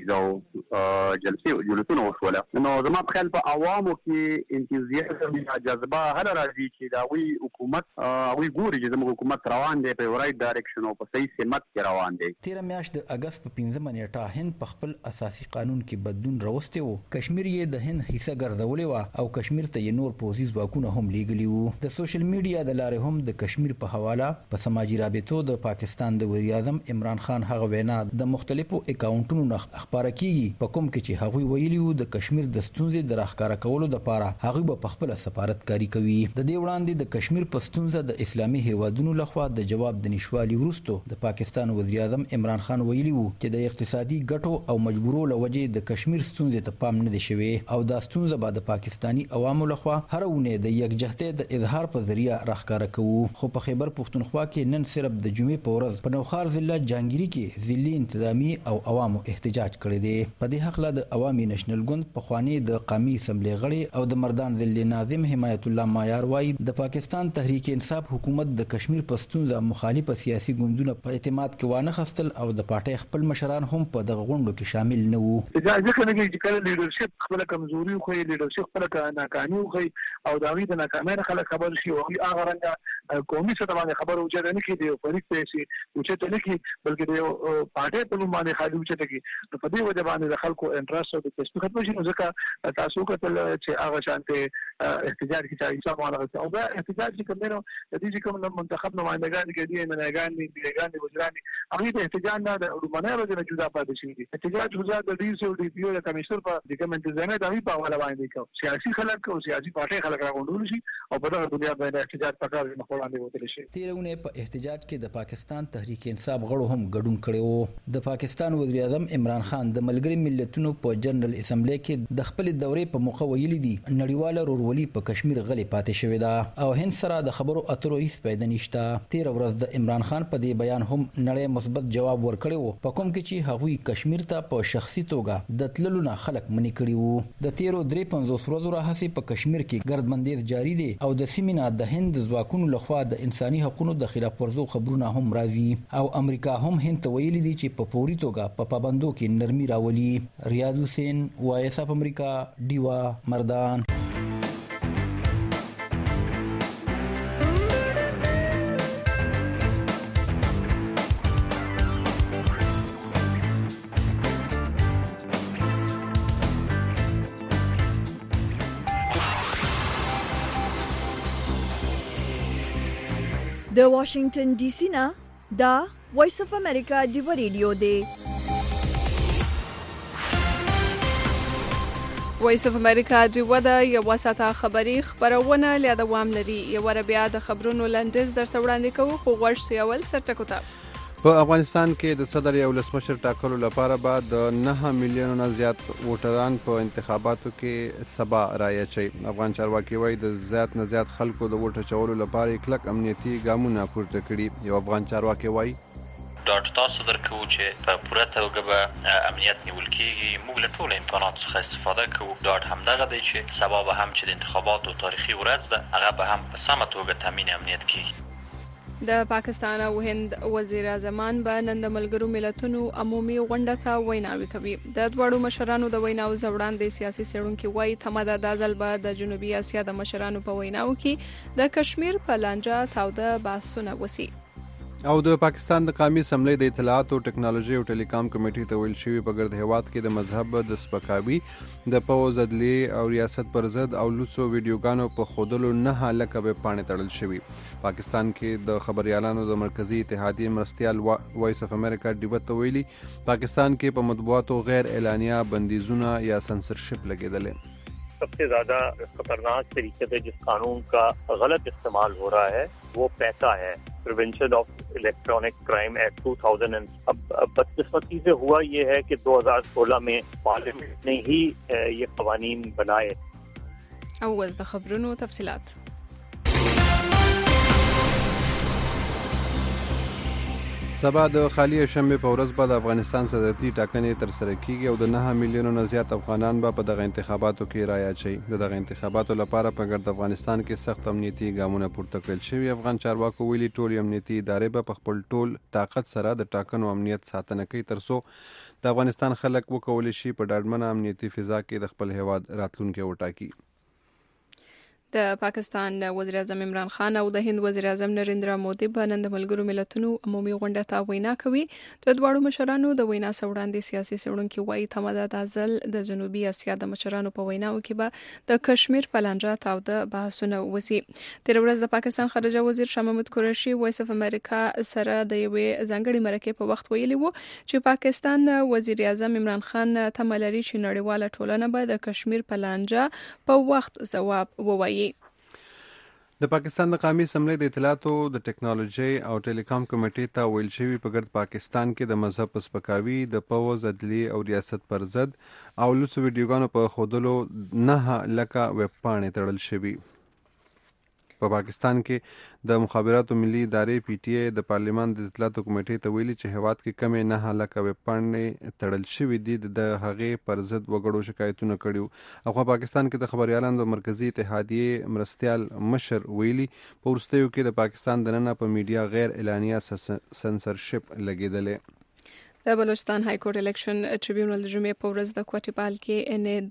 او جلسونه وشوله. نو زما په خیال په عوامو کې انتوزیازم یا جذبه هر راځي چې دا وی حکومت وی ګوري چې زموږ حکومت روان دی په رائټ ډایرکشن او په صحیح سمت کې روان دی. 13 میاشت د اگست په 15 نیټه هند په خپل اساسي قانون کې بدلون راوستي وو. کشمیر یې د هند حصہ ګرځولې و او کشمیر ته یې نور پوزي ځواکونه هم لیږلي وو. د سوشل میډیا د لارې هم د کشمیر په حواله په سماجی رابطو د پاکستان د وزیر اعظم عمران خان هغه وینا د مختلفو اکاونټونو نه خبره کیږي په کوم کې چې هغوی ویلي وو د کشمیر د ستونزې د راښکاره کولو لپاره هغوی په خپل سفارتکاری کوي. د دې وړاندې د کشمیر په ستونزه د اسلامي هیوادونو لخوا د جواب د نشوالي وروسته د پاکستان وزیر اعظم عمران خان ویلي وو چې د اقتصادي ګټو او مجبورو لوجې د کشمیر ستونزې ته پام نه دی شوی او دا ستونزه به د پاکستانی عوامو لخوا هر اونۍ د یکجهتۍ د اظهار په ذریعہ راښکاره کوو. خو په خیبر پښتونخوا کې نن صرف د جمعې په ورځ په نوخار ضلع جانګيري کې ضلعي انتظامی او عوامو احتجاج کړی دی. په دې حق له د عوامي نېشنل ګوند په خوانی د قومي اسمبلی غړي او د مردان ضلع ناظم حمایت الله مایار وایي د پاکستان تحریک انصاف حکومت د کشمیر په ستونزه مخالف سیاسي ګوندونه په اعتماد کې وانه خستل او د پارټي خپل مشران هم په دغه غونډو کې شامل نه وو. ځکه چې کله لیډرشپ خپل کمزوري خو لیډرشپ خپل ناکامي خو او دا وی د ناکامۍ خلک خبر شي او هغه رنګ قومي څه باندې خبر اوچته نه کیږي او فريق پیسې اوچته نه کیږي بلکې د پارټي په نوم باندې خالي اوچته کیږي. په دې وجه باندې د خلکو انټرست او د کسب ختم شي. ځکه تاسو کتل چې هغه شانته احتجاج کې چې ایسا مالغه او دا احتجاج چې کومو د دې کوم منتخب نمائندگان کې دي منګان دي بیگان دي وزراني هغه د احتجاج نه د رومانه وجه جدا پاتې شي. احتجاج وزارت د ډي سي او ډي پی او د کمشنر په د کوم انتظامیه د وی په حواله باندې کو سیاسي خلک او سیاسي پارټي خلک راغونډول شي او په دغه دنیا باندې احتجاج پکار نه وړاندې وتل شي. تیرونه په احتجاج کې د پاکستان تحریک انصاف غړو هم ګډون کړي وو. د پاکستان وزیر اعظم عمران خان د ملګری ملتونو په جنرال اسمبلی کې د خپل دورې په موخه ویلي دي نړیواله ورولي په کشمیر غلې پاتې شوې ده او هند سره د خبرو اترو هیڅ پیدا نشته. 13 ورځ د عمران خان په دې بیان هم نړۍ مثبت جواب ورکړی وو په کوم کې چې هغوی کشمیر ته په شخصي توګه د تللو نه خلک منې کړي وو. د 13 ورځو راهیسې په کشمیر کې ګردبندیز جاری دی او د سیمې نه د هند ځواکونو لخوا د انساني حقوقو د خلاف ورزو خبرونه هم راځي او امریکا هم هند ته ویلي دي چې په فوري توګه په پابندو کې نرمي راولي. ریاض حسین وایس اف امریکا ډیوا مردان. د واشنگټن ډي سي نه دا وایس اف امریکا ډیوا ریډیو دی. وایس اف امریکا ډیوا د یو ساعته خبری خبرونه ل دوام لري. یو ور بیا د خبرونو لنډیز درته وړاندې کوو خو غوښ سیول سرټکو ته. په افغانستان کې د صدر یا ولسمشر ټاکلو لپاره به د 9 میلیونو نه زیات ووټران په انتخاباتو کې سبا رایه چي. افغان چارواکي وایي د زیات نه زیات خلکو د ووټ اچولو لپاره کلک امنیتي ګامونه پورته کړي. یو افغان چارواکي وایي ډاټ تاسو درکو چې په پوره توګه به امنیت نیول کیږي. موږ له ټولو امکاناتو څخه استفاده کوو. ډاټ همدغه دی چې سبا به هم چې د انتخاباتو تاریخي ورځ ده هغه به هم په سمه توګه تامین امنیت کیږي. د پاکستان او هند وزیر اعظم به نن د ملګرو ملتونو عمومي غونډه ته ویناوي کوي. د دوړو مشرانو د ویناو زوړاندې سیاسي څېړونکو وایي تماده د ځل به د جنوبي اسیا د مشرانو په ویناو کې د کشمیر په لانجه تاوده بحثونه وسی. او د پاکستان د قومي اسمبلی د اطلاعات او ټکنالوژي او ټیلیکام کمیټې ته ویل شوی په ګرد هیواد کې د مذهب د سپکاوي د پوز عدلیه او ریاست پر ضد او لوڅو ویډیوګانو په خودلو نه لکه به پانه تړل شوی. پاکستان کې د خبريالانو د مرکزی اتحادیه مرستيال وایس اف امریکا ډیوا ته ویلي پاکستان کې په مطبوعاتو غیر اعلانیه بندیزونه یا سنسرشپ لګیدلې. सबसे ज्यादा खतरनाक तरीके से जिस कानून का गलत इस्तेमाल हो रहा है वो पैसा है. Prevention of electronic crime act 2000. अब बदकिस्मती से हुआ ये है कि 2016 में पार्लियामेंट ने ही ये कवानीन बनाए. अवज़ द खबरों तफसीलात. سبا د خالی شنبه په ورځ به د افغانستان صدرتي ټاکنې تر سره کیږي او د 9 میلیونو نه زیات افغانان به په دغه انتخاباتو کې رایه چي. دغه انتخاباتو لپاره په ګرد افغانستان کې سخت امنیتي ګامونه پورته کړل شوي. افغان چارواکو ویلي ټول امنیتي ادارې به په خپل ټول طاقت سره د ټاکنو امنیت ساتنه کوي ترڅو د افغانستان خلک وکولای شي په ډاډمنه امنیتي فضا کې د خپل هیواد راتلونکي وټاکي. د پاکستان وزیر اعظم عمران خان او د هند وزیر اعظم نریندرا مودي په نن د ملګرو ملتونو عمومي غونډه ته وینا کوي. د دوړو مشرانو د وینا سوړاندې سیاسي څېړونکو وایي تماده د ځل د جنوبي اسیا د مشرانو په ویناو کې به د کشمیر په لانجه تاوده بحثونه وسی. تیر ورځ د پاکستان خارجه وزیر شاه محمود قریشي وایس اف امریکا سره د یوې ځانګړي مرکې په وخت ویلي وو چې پاکستان وزیر اعظم عمران خان تملري چې نړیواله ټولنه به د کشمیر په لانجه په وخت ځواب ووایي. د پاکستان د قومي اسمبلی د اطلاعات او د ټکنالوژي او ټیلیکام کمیټې ته ویل شوی په ګرد پاکستان کې د مذهب په سپکاوي د پوز عدلیه او ریاست پر ضد او لوڅو ویډیوګانو په خودلو نه لکه ویب پاڼې تړل شوی. په پاکستان کې د مخابراتو ملي ادارې پی ټی ای د پارلیمان د اطلاعات کمیټې ته ویلي چې هواد کې کمې نه لکه ویب پاڼې تړل شوی دي د هغې پر ضد وګړو شکایتونه کړیو. او پاکستان کې د خبريالانو د مرکزی اتحادیه مرستيال مشر ویلي په ورستیو کې د پاکستان دننه په میډیا غیر اعلانیه سنسرشپ لګیدلې. د بلوچستان های کورټ الیکشن ټریبیونل د جمعې په ورځ د کوټیپال کې ان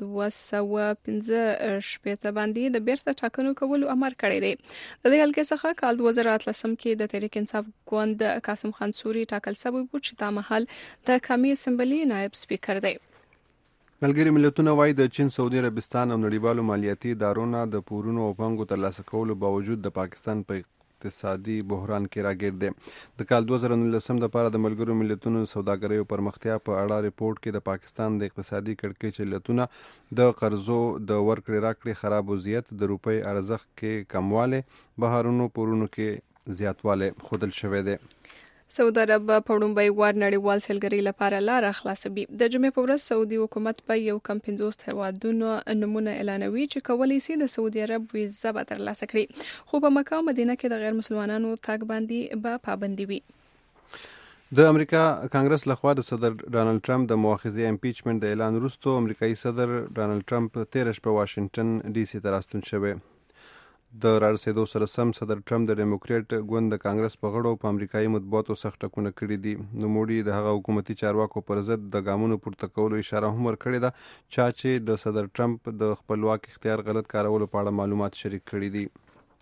215 شپته باندې د بیرته ټاکنو کولو امر کړی دی. د دې حلقې څخه کال 2013 کې د تحریک انصاف ګوند قاسم خان سوري ټاکل شوی و چې تا مهال د قومي اسمبلی نائب سپیکر دی. ملګري ملتونه وايي د چین، سعودي عربستان او نړیوالو مالیاتي ادارونو د پورونو او پنګو ترلاسه کولو باوجود د پاکستان په اقتصادي بحران کې راګیر دی. د کال 2019 لپاره د ملګرو ملتونو سوداګرۍ او پرمختیا په اړه ریپورت کې د پاکستان د اقتصادي کړکېچ علتونه د قرضو د ورکړې راکړې خراب وضعیت، د روپۍ ارزښت کې کمواله، بهرونو پورونو کې زیاتواله خودل شوې ده. سعودي عرب په لومړی وار نړیوال سیلګرۍ لپاره لار خلاصوي. د جمعې په ورځ سعودي حکومت په یو کم 50 هیوادونو نمونه اعلانوي چې کولی شي د سعودي عرب ویزه به ترلاسه کړي، خو په مکه او مدینه کې د غیر مسلمانانو تګ باندې به پابندي وي. د امریکا کانګرس لخوا د صدر ډانلډ ټرمپ د مؤاخذې امپیچمنت د اعلان وروسته امریکایي صدر ډانلډ ټرمپ 13 شپه واشنگټن ډي سي ته راستون شوی. د رارسېدو سره سم صدر ټرمپ د ډیموکریټ ګوند د کانګرس په غړو په امریکایي مطبوعاتو سخت ټکونه کړي دي. نوموړي د هغه حکومتي چارواکو پر ضد د ګامونو پورته کولو اشاره هم ورکړې ده چې د صدر ټرمپ د خپلواک اختیار غلط کارولو په اړه معلومات شریک کړي دي.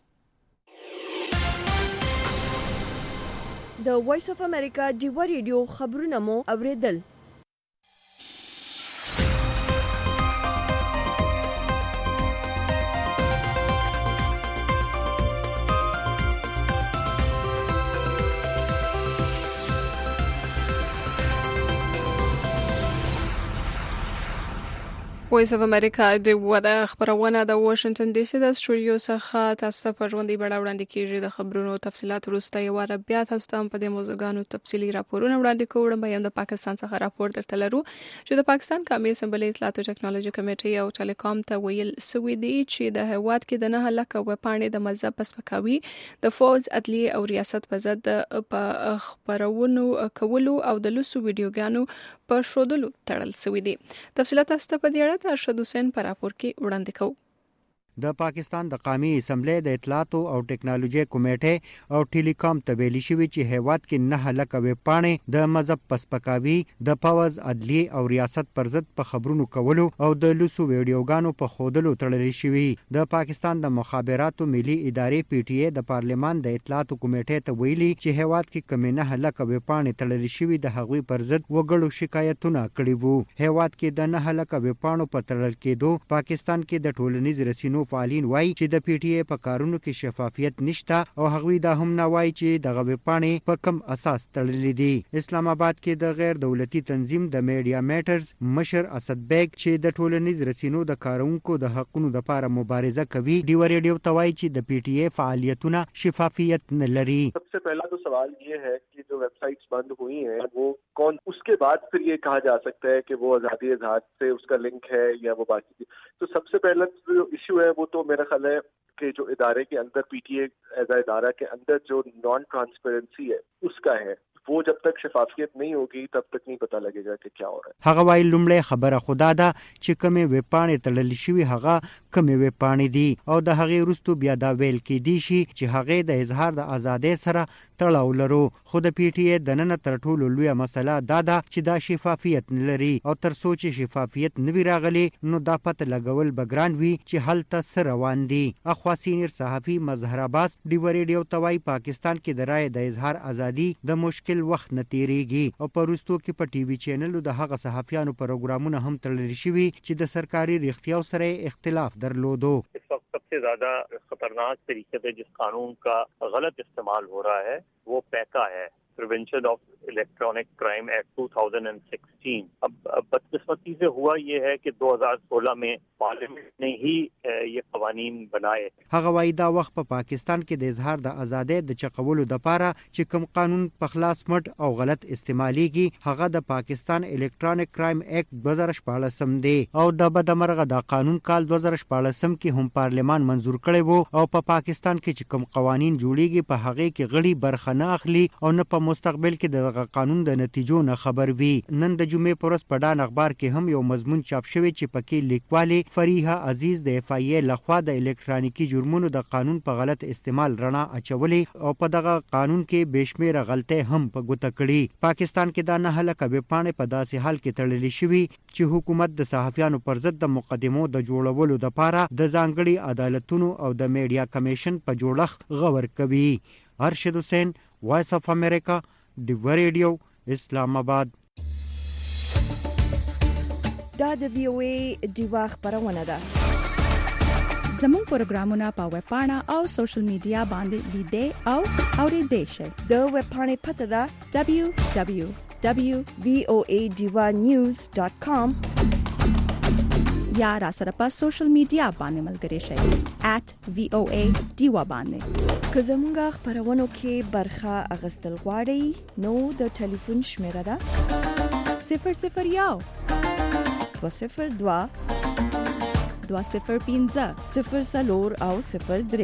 د وایس اف امریکا ډیوا ریډیو خبرونه مو اوریدل. وایس اف امریکا د خبرونه د واشنگټن ډي سي د سټوډیو څخه تاسو ته په ژوندۍ بڼه وړاندې کیږي. د خبرونو تفصيلات وروسته یو واره بیا تاسو ته په دې موضوعګانو تفصيلي راپورونه وړاندې کوم. به هم د پاکستان څخه راپور درته لرو چې د پاکستان قومي اسمبلی اطلاعات او ټکنالوژي کمیټې او ټیلیکام ته ویل سوي دي چې د هیواد کې د 9 لک وپاڼې د مذهب پسپکاوي د فوز عدلیه او ریاست په ضد په خبرونو کولو او د لوسو ویډیوګانو په شودلو تړل سوي دي. تفصيلات تاسو ته په دې اړه ارشد حسین پر راپور کې وړاندې کوو. د پاکستان د قومي اسمبلی د اطلاعات او ټکنالوژي کمیټې او ټیلیکام ته ویلي شوی چې هیواد کې 9 لک وپاڼې د مذهب پسپکاوي د فوز عدلیه او ریاست پر ضد په خبرونو کولو او د لوسو ویډیوګانو په خودلو تړل شوی. د پاکستان د مخابراتو ملي ادارې پی ټی ای د پارلمان د اطلاعات کمیټې ته ویلي چې هیواد کې کم 9 لک وپاڼې تړل شوی د هغوی پر ضد وګړو شکایتونه کړي وو. هیواد کې د 9 لک وپاڼو په تړل کېدو پاکستان کې د ټولنیز رسنیو فعالین وایي چې د پی ټی ای په کارونو کې شفافیت نشته او هغوی دا هم نه وایي چې د غوپاڼې په کم اساس تړلې دي. اسلام آباد کې د غیر دولتي تنظیم د میډیا میټرز مشر اسد بیگ چې د ټولنیز رسنیو د کارونکو د حقوقو لپاره مبارزه کوي ډیو ریډیو ته وایي چې د پی ټی ای فعالیتونه شفافیت نه لري. सबसे पहला तो सवाल ये है कि जो वेबसाइट्स बंद हुई हैं वो कौन, उसके बाद फिर ये कहा जा सकता है कि वो आज़ादी इज़हार से उसका लिंक है या वो बाकी. तो सबसे पहला जो इश्यू है वो तो मेरा ख्याल है कि जो इदारे के अंदर पीटीए एज अ इदारा के अंदर जो नॉन ट्रांसपेरेंसी है उसका है. वो जब तक शफाफियत नहीं होगी तब तक नहीं पता लगेगा कि क्या हो रहा है. هغه وایي لومړی خبره خدا ده چې کومې وپاڼې تړل شوي هغه کومې وپاڼې دي او د هغې وروسته بیا دا ویل کېدی شي چې هغې د اظهار د ازادۍ سره تړاو لرو. خو د پی ټی ای دننه تر ټولو لویه مسله دا ده چې دا شفافیت نه لري او تر څو چې شفافیت نه وي راغلی نو دا پته لګول به ګران وي چې هلته څه روان دي. اخوا سینیر صحافي مظهر عباس ډیو ریډیو ته وایي پاکستان کې د رایې د اظهار ازادي د مشکل وخت نه تیریږي او په وروستو کې په ټي وي چینلو د هغه صحافیانو پروګرامونه هم تړل شوي چې د سرکاري رښتیاو سره اختلاف درلودو. सबसे ज्यादा खतरनाक तरीके से जिस कानून का गलत इस्तेमाल हो रहा है वो पैका है, prevention of electronic crime act 2016. अब बदकिस्मती से हुआ ये है कि 2016 में पार्लियामेंट ने ही ये कवानीन बनाए. هغه وايي دا وخت په پاکستان کې د اظهار د ازادۍ د چقولو د پاره چې کوم قانون په خلاص مټ او غلط استعماليږي هغه د پاکستان الکترونیک کرایم ایکٹ 2014 دی او د بدمرغه د قانون کال 2014 کې هم پارلمان منزور کړی وو او په پاکستان کې چې کوم قوانين جوړیږي په هغه کې غړي برخه نه اخلي او نه په مستقبل کې د قانون د نتیجو نه خبر وي. نن د جمعې پرس په ډان اخبار کې هم یو مضمون چاپ شوی چې پکې لیکوالي فریحه عزیز د اف ای ای لخوا د الکترونیکی جرمونو د قانون په غلط استعمال رڼا اچولې او په دغه قانون کې بشمیره غلطۍ هم په ګوته کړي. پاکستان کې د 9 لک وپاڼې په داسې حال کې تړلې شوي چې حکومت د صحافیانو پر ضد د مقدمو د جوړولو لپاره د ځانګړي عدالتونو او د میډیا کمیشن په جوړښت غور کوي. ارشد حسین، وایس اف امریکا، ډیو ریډیو، اسلام آباد. دا د وی او ای ډیوا خبرونه ده. زموږ پروګرامونه په ویب پاڼه او سوشل میډیا باندې لیدئ او اوریدئ شئ. د ویب پاڼې پته ده www.voadivanews.com یا را سره په سوشل میډیا باندې ملګري شئ @VOA ډیوا باندې. که زمونږ خبرونو کې برخه اغستل غواړئ نو د ټلیفون شمیره ده 001 202 205 04 او 03.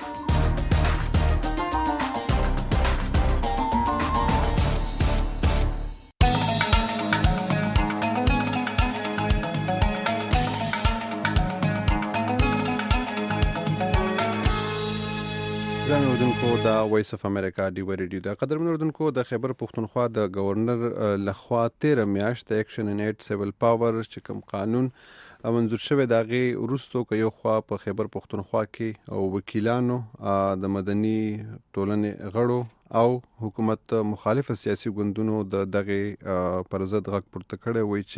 دا وایس اف امریکا دی ریډیو دا قدرمن اردوونکو د خیبر پختونخوا د گورنر لخوا 13 میاشت د اکشن ان ایډ سیول پاور چې کوم قانون منظور شوی داغه ورستو که یو خوا په خیبر پختونخوا کې او وکیلانو د مدني ټولنې غړو او حکومت مخالف سیاسي ګوندونو دغه پرزد غږ پورته کړی وای چې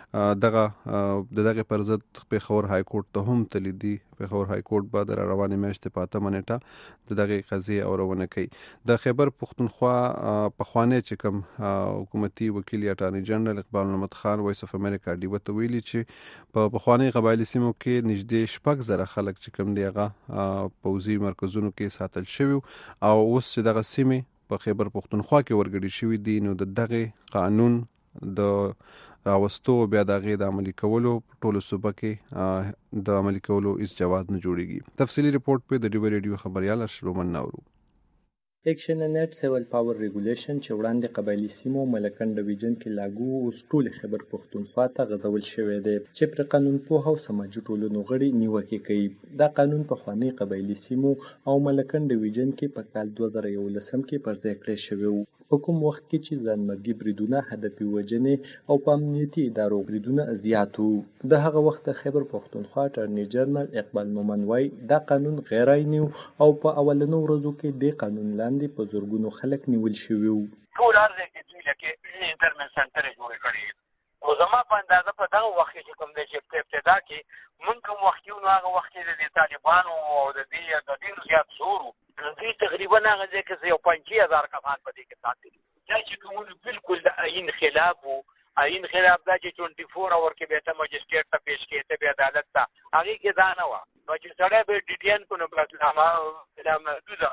دغه پرزد په خور های کورټ ته هم تلیدي په خور های کورټ بعد روانه میاشتې پاته منټه دغه قضیه اورونه کوي د خیبر پختونخوا په خوانه چې کوم حکومتي وکیل اټارنی جنرال اقبال محمد خان وایس اف امریکا دی وته ویلي چې په خوانه قبایلی سیمو کې نږدې 6,000 خلک چې کوم دیغه پوزي مرکزونو کې ساتل شوی او اوس چې دغه سیمه په خیبر پختونخوا کې ورګړي شوی دي نو دغه قانون د راوستو بیا دغه د عملي کولو ټولو صوبه کې د عملي کولو اس جواز نه جوړيږي. تفصيلي رپورت په د ډیو ریډیو خبريال شرومن نورو. اکشن ان ایډ سیول پاور ریګولیشن چې وړاندې قبایلی سیمو ملکن ډیویژن کې لاګو او ټول خیبر پختونخوا ته غځول شوی دی چې پر قانون په هو سماجی ټولنو غړي نیوکه کوي. دا قانون په خواني قبایلی سیمو او ملکن ډیویژن کې په کال 2011 کې پر ځای کړی شوی و. په کوم وخت کې چې ځانمرګي بریدونه هدفي وجنې او په امنیتي ادارو بریدونه زیاتو د هغه وخت خیبر پختونخوا اټارنی جنرال اقبال مومن وای دا قانون غیر عیني او په اولنو ورځو کې د قانون لاندې په زورګونو خلک نیول شوی وو. ټول ارزه کې دوی لکه انټرنیټ سنټر جوړ کړی او زما په اندازه په دغه وخت کې کوم د ابتدا کې مونږ کوم وخت یو هغه وخت کې د طالبانو او د دې زیات زور دوی تقریبا هغه ځکه چې 50,000 کسان په دې کې ساتي دا چې کوم بالکل د عین خلاف وو. عین خلاف دا چې 24 اور کې به ته ماجستریټ ته پیش کېته به عدالت ته هغه کې دا نه و نو چې سړی به ډیټین کو نو محدوده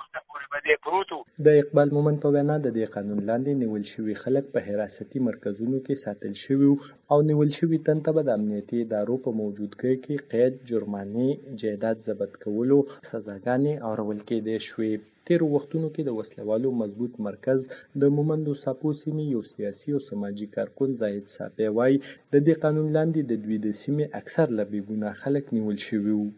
د اقبال مومن په وینا د دې قانون لاندې نیول شوی خلک په حراستي مرکزونو کې ساتل شوی او نیول شوی تنته به د امنیتي ادارو په موجودګۍ کې قید، جرمانې، جایداد ضبط کولو سزاګانې اورول کېدې شوې. تیر وختونو کې د وسلوالو مضبوط مرکز د مومندو ساپو سیمې یو سیاسي او سماجی کارکون زاهد صافی وای د دې قانون لاندې د دوی د سیمې اکثر لبیګونه خلک نیول شوی وو.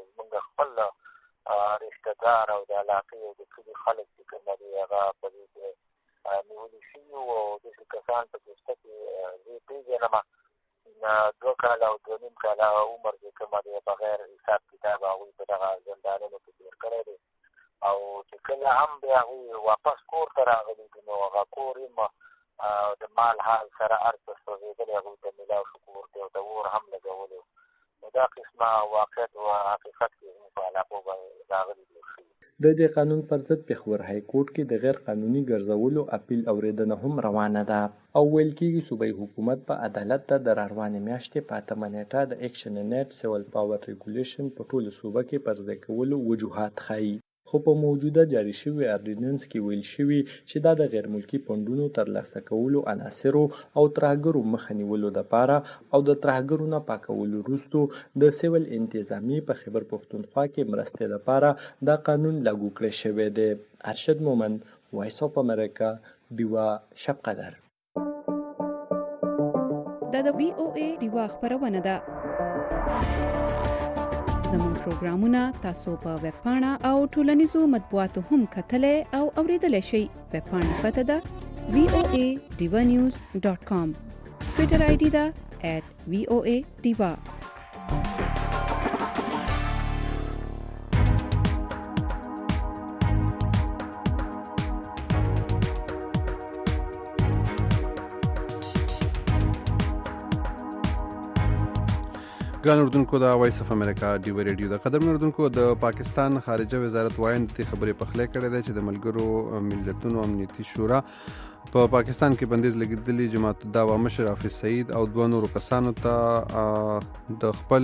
رشتهدار او د علاقې او د کلي خلک چې کوم دي هغه په دې کې نیولي شوي او داسې کسان په پوسته کې زه پېژنم 2 کاله او 2.5 کاله عمر چې کوم دی بغیر حساب کتاب هغوی په دغه زندانونو کې تېر کړی دی او چې کله هم بیا هغوی واپس کور ته راغلي دي نو هغه کور یې د مال حال سره هر څه سوځېدلی هغوی ته میلاو شو کور دی او د اور هم لګولی نو دا قسمه واقعیت او حقیقت کې په علاقو باندې راغلي دي. د دې قانون پر ضد پېښور های کورټ کې د غیر قانوني ګرځولو اپیل اوریدنه هم روانه ده او ویل کېږي صوبایي حکومت په عدالت ته د روانې میاشتې په 8 نیټه د اکشن ان ایډ سیول پاور ریګولیشن په ټولو صوبه کې پر ځای کولو وجوهات ښایي. خو په موجوده جاری شوی اردیننس کې ویل شوی چې دا د غیر ملکی پوندونو ترلاسه کولو عناصرو او ترهګرو مخه نیولو لپاره او د ترهګرو نه پاکولو وروسته د سیول انتظامی په خیبر پختونخوا کې مرستې لپاره دا قانون لاګو کړی شوی دی. ارشد مومن، وایس اف امریکا، دیوا شب قدر. دا د VOA دیوا خبرونه ده. زموږ پروګرامونه تاسو په ویب پاڼه او ټولنیزو مطبوعاتو هم کتلای او اوریدلای شئ. ویب پاڼه پته ده voadivanews.com. ټویټر آی ډي ده @voadiva. ګران اردوونکو د وایس اف امریکا ډیو ریډیو د قدر اردوونکو د پاکستان خارجه وزارت وایي د خبرې په خله کړې ده چې د ملګرو ملتونو امنیتي شورا په پاکستان کې بندیز لګیدلی جماعت الدعوه مشر حافظ سعید او دوه نورو کسانو ته د خپل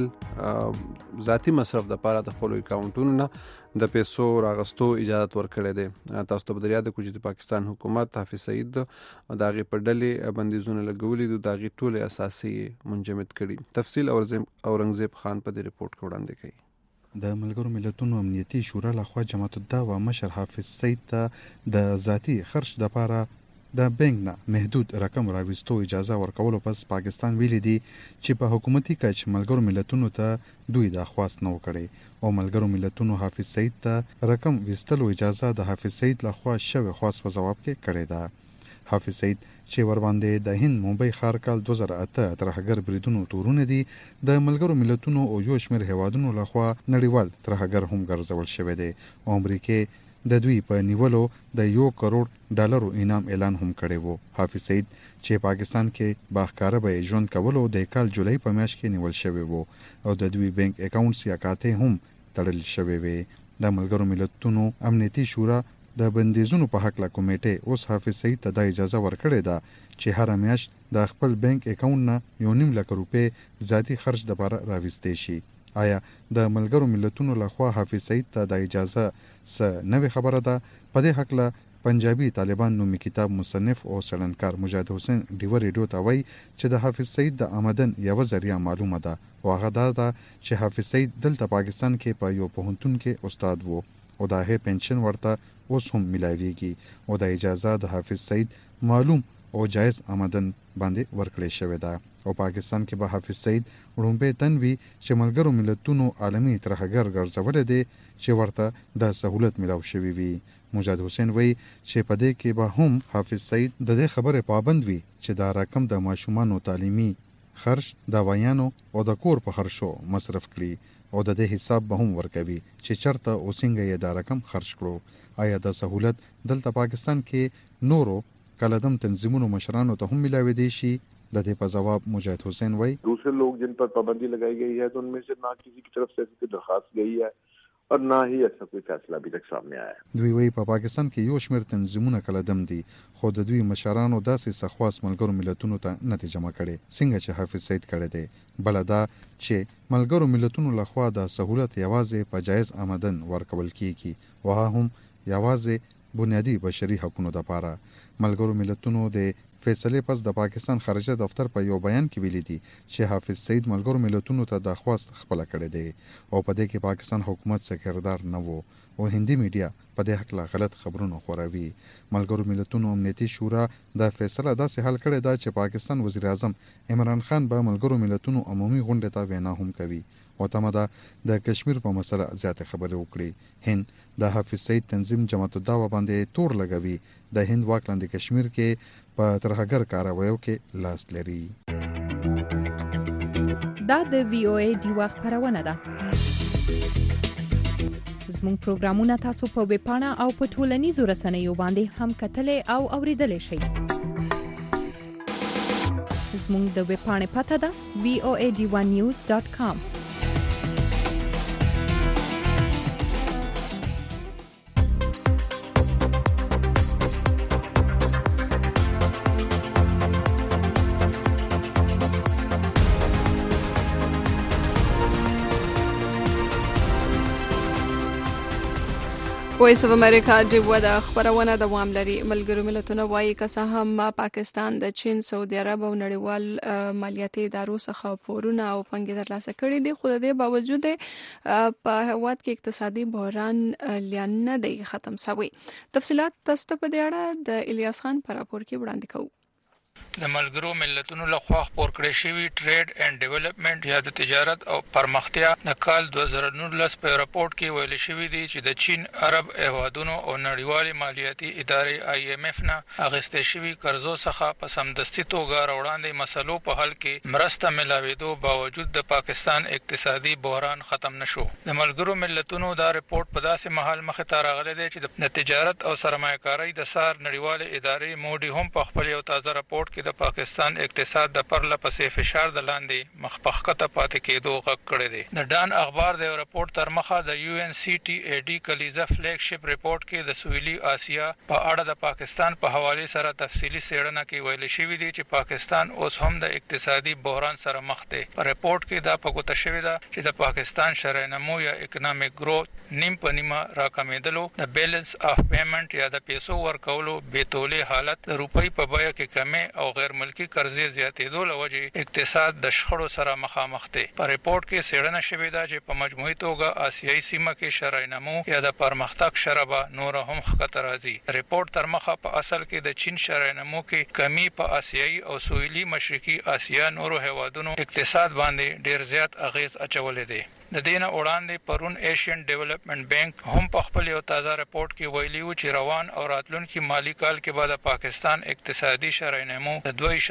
ذاتی مصرف لپاره د خپل اکاونټونو نه د پیسو راغستو اجازه ورکړې ده. تاسو ته بدریا د کوجې د پاکستان حکومت حافظ سعید د هغې په ډلې بندیزونه لګولي دي، د هغې ټولې اساسي منجمد کړي. تفصیل اورنګزیب خان په دې رپورټ کې وړاندې کوي. د ملګرو ملتونو امنیتي شورا لخوا جماعت الدعوه مشر حافظ سعید ته د ذاتی خرج لپاره د بانک نه محدود رقم راوستو اجازه ورکولو پس پاکستان ویلي دی چې په حکومتي کچ ملګرو ملتونو ته دوی د خواست نه وکړي او ملګرو ملتونو حافظ سعید ته رقم وستلو اجازه د حافظ سعید لخوا شوی خواست په جواب کې کړی ده. حافظ سعید چې ور باندې د هند ممبئی ښار کال 2008 ترهګر بریدونو تورونه دي د ملګرو ملتونو او یو شمېر هیوادونو لخوا نړیوال ترهګر هم ګرځول شوی دی او امریکا د دوی په نیولو د $1 کروڑ انعام اعلان هم کړی وو. حافظ سعید چې پاکستان کې باخکاره به ژوند کولو د کال جولای په میاشت کې نیول شوی وو او د دوی بانک اکاونټس یا کاته هم تړل شوی وي. د ملګرو ملتونو امنیتي شورا د بندیزونو په حق لا کمیټه اوس حافظ سعید ته د اجازه ورکړې ده چې هر میاشت د خپل بانک اکاونټ نه $1.5 لک ذاتی خرج لپاره راوستي شي. آیا د ملګرو ملتونو لخوا حافظ سعید ته د اجازه څه نوې خبره ده؟ په دې حق له پنجابي طالبان نومي کتاب مصنف او څېړنکار مجاهد حسین ډیو ریډیو ته وایي چې د حافظ سعید د آمدن یوه ذریعه معلومه ده او هغه دا ده چې حافظ سعید دلته پاکستان کې په یو پوهنتون کې استاد وو او د هغې پنشن ورته اوس هم ملاویږي او د اجازه د حافظ سعید معلوم او جایز آمدن باندې ورکړې شوې ده او پاکستان کې به حافظ سعید وړومبی تن وي چې ملګرو ملتونو عالمي ترهګر ګرځولی دی چې ورته د سهولت ملاو شوی وي. مجاهد حسین وایي چې په دې کې به هم حافظ سعید د دې خبرې پابند وي چې دا رقم د ماشومانو تعلیمي خرج، دوايانو او د کور په خرچو مصرف کړي او د دې حساب به هم ورکوي چې چرته او څنګه یې دا رقم خرج کړو. آیا دا سهولت دلته پاکستان کې نورو کلدم تنظیمونو مشرانو ته هم ملاوي دی شي؟ د دې په جواب مجاهد حسین وایي دوسرے لوگ جن پر پابندی لگائی گئی ہے تو ان میں سے نہ کسی کی طرف سے کوئی درخواست گئی ہے اور نہ ہی ایسا کوئی فیصلہ ابھی تک سامنے آیا ہے. دوی وایي په پاکستان کې یو شمېر تنظیمونه کلدم دي خو د دوی مشرانو داسې سخواست ملګرو ملتونو ته نه دي جمع کړي څنګه چې حافظ سعید کړی دی. بله دا چې ملګرو ملتونو لخوا د سهولت یوازې په جایز آمدن ورکول کیږي او هم یوازې بنیادی بشري حقوقو لپاره. ملګرو ملتونو د فیصله پس د پاکستان خارجه دفتر په یو بیان کې ویلي دي چې حافظ سعید ملګرو ملتونو ته د خواست خپل کړی دی او په دې کې پاکستان حکومت څخه کردار نه وو او هندي میډیا په دې حق لا غلط خبرونه خوروي. ملګرو ملتونو امنیتي شورا د فیصله داسې حل کړی دا چې پاکستان وزیر اعظم عمران خان به ملګرو ملتونو عمومي غونډه ته وینا هم کوي او تمه ده د کشمیر په مسله زیاته خبرې وکړي. هند د حافظ سعید تنظیم جماعت الدعوه باندې تور لګوي. د هند واک لاندې کشمیر کې په ترهګر کاروایو کې لاس لري. دا د وی او ای ډیو خبرونه ده. زموږ پروګرامونه تاسو په ویب پاڼه او په ټولنیزو رسنیو باندې هم کتلای او اوریدلای شئ. زموږ د ویب پاڼې پته ده voad1news.com. وایس اف امریکا ډیو د خبرونه دوام لري. ملګرو ملتونو وايي که څه هم پاکستان د چین، سعودي عرب او نړیوال مالیاتي ادارو څخه پورونه او پنګې ترلاسه کړي دي خو د دې باوجود په هیواد کې اقتصادي بحران لا نه دی ختم شوی. تفصيلات تاسو ته په دې اړه د الیاس خان پر راپور کې وړاندې کوو. د ملګرو ملتونو لخوا خپور کړی شوی ټریډ اینڈ ډیولپمنٹ یا د تجارت او پرمختیا د کال 2019 په راپورټ کې ویل شوی دی چې د چین، عرب هیوادونو او نړیوال مالیاتي ادارې IMF نه اغستې شوی قرضو څخه په سمدستي توګه راوړاندې مسلو په حل کې مرسته ملاوېدو باوجود د پاکستان اقتصادي بحران ختم نشو. د ملګرو ملتونو دا راپورټ په داسې مهال مخې ته راغلی دی چې د تجارت او سرمایه‌کارۍ د سار نړیوال ادارې مودي هم په خپل یو تازه راپورټ کې کې د پاکستان اقتصاد د پرله پسې فشار د لاندې مخپخکته پاتې کېدو غږ کړی دی. د ډان اخبار د رپورت تر مخه د UNCTAD کلیزه فلیګ شپ رپورت کې د سویلي آسیا په اړه د پاکستان په حواله سره تفصیلی څېړنه کې ویل شوی دی چې پاکستان اوس هم د اقتصادي بحران سره مخ دی. په رپورت کې دا په ګوته شوی دی چې د پاکستان شرعي نمو یا اکونومیک گروث نیم په نیمه راکمېدلو، د بیلنس اف پیمنٹ یا د پیسو ورکولو بیتولې حالت، د روپۍ په بیه کې کمی او غیر ملکی قرضې زیاتېدو لوجې اقتصاد د شخړو سره مخامخ دی. په ریپورت کې څېړنه شوې ده چې په مجموعي توګه آسیایي سیمه کې شرعي نمو یا د پرمختګ شربه نور هم ښکته راځي. ریپورت تر مخه په اصل کې د چین شرعي نمو کې کمی په آسیایي او سویلي مشرقي آسیا نورو هیوادونو اقتصاد باندې ډیر زیات اغیز اچولې دی. د دینه وړاندې پرون ایشین ډیولپمنٹ بانک هم په خپل یو تازه رپورت کې ویلي و چې روان او راتلونکي مالی کال کې به د پاکستان اقتصادي شرعي نمو د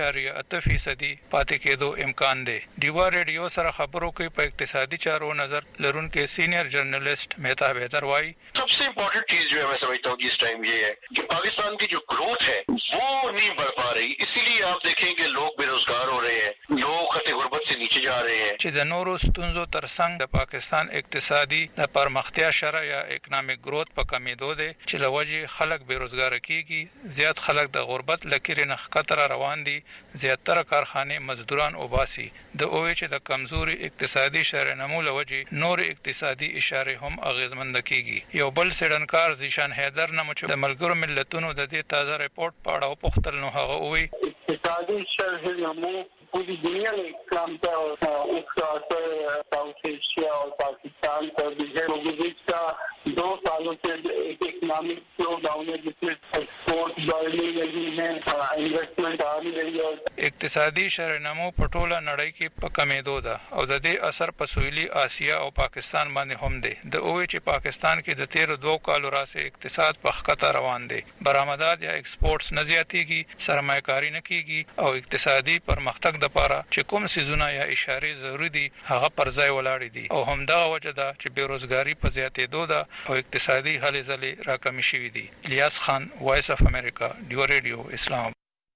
2.8% پاتې کېدو امکان دی. ډیوا ریډیو سره خبرو کې په اقتصادي چارو نظر لرونکي سینئر جرنلسٹ مهتاب حیدر وايي सबसे इम्पोर्टेंट चीज जो है मैं समझता हूँ कि इस टाइम ये है कि पाकिस्तान की जो ग्रोथ है वो नहीं बढ़ पा रही. इसीलिए आप देखेंगे लोग बेरोजगार हो रहे हैं, लोग खते गुर्बत से नीचे जा रहे हैं. چې د نورو ستونزو ترڅنګ د پاکستان اقتصادي د پرمختیا شرح یا اکونومیک گروث په کمیدو دی چې لوجه خلک بیروزګار کیږي. زیات خلک د غربت لکیر نه خطر روان دي. زیاتره کارخانه مزدوران او باسي. د اوې چې د کمزوري اقتصادي شرح نمو لوجه نور اقتصادي اشاره هم اغیزمند کیږي. یو بل سیډنکار زیشان حیدر نه مچ د ملګرو ملتونو د دې تازه ریپورت په اړه وپوښتل نو هغه وی اقتصادي شرح نمو पूरी दुनिया में काम का उसका असर साउथ एशिया और पाकिस्तान पर भी है. गुज़िश्ता 2 सालों से एक इकोनॉमिक स्लो डाउन है जिसमें एक्सपोर्ट बढ़ने लगी है, इन्वेस्टमेंट आ नहीं रही है. اقتصادي شرح نمو په ټوله نړۍ کې په کمیدو ده او د دې اثر په سویلي آسیا او پاکستان باندې هم دی. د اوې چې پاکستان کې د 13 کالو راځي اقتصاد په خطر روان دی. برآمدات یا ایکسپورټس نه زیاتېږي، سرمایه‌کاري نه کیږي او اقتصادي پرمختګ د لپاره چې کوم سيزونه یا اشاره ضروري دي هغه پر ځای ولاړ دي او همدغه وجه ده چې بیروزګاری په زیاتېدو ده او اقتصادي هلې ځلې راکمې شوې دي. الیاس خان، وایس اف امریکا، ډیو ریډیو، اسلام.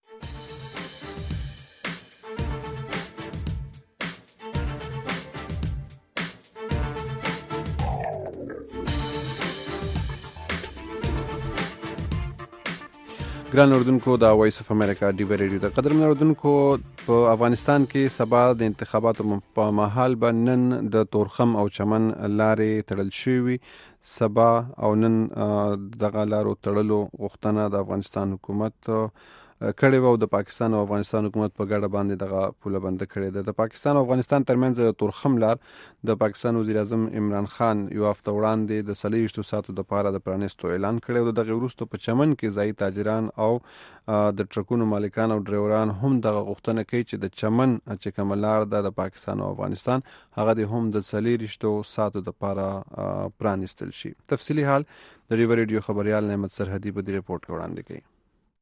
ګران اردوونکو د وایس اف امریکا ډیو ریډیو د قدرمن اردوونکو په افغانستان کې سبا د انتخاباتو په مهال به نن د تورخم او چمن لارې تړل شوي. سبا او نن دغه لارو تړلو غوښتنه د افغانستان حکومت کړي وو. د پاکستان او افغانستان حکومت په ګډه باندې دغه پوله بند کړي ده. د پاکستان او افغانستان ترمنځ تورخم لار د پاکستان وزیر اعظم عمران خان یو هفته وړاندې د 24 ساعتو د پاره د پرانستو اعلان کړی و. دغه وروسته په چمن کې ځای تاجران او د ټرکونو مالکان او ډرایوران هم دغه غوښتنه کوي چې د چمن چې کوم لار ده د پاکستان او افغانستان هغه د هم د 24 ساعتو د پاره پرانستل شي. تفصیلی حال د ډیو ریډیو خبريال نعمت سرحدي په دې ریپورت کې وړاندې کوي.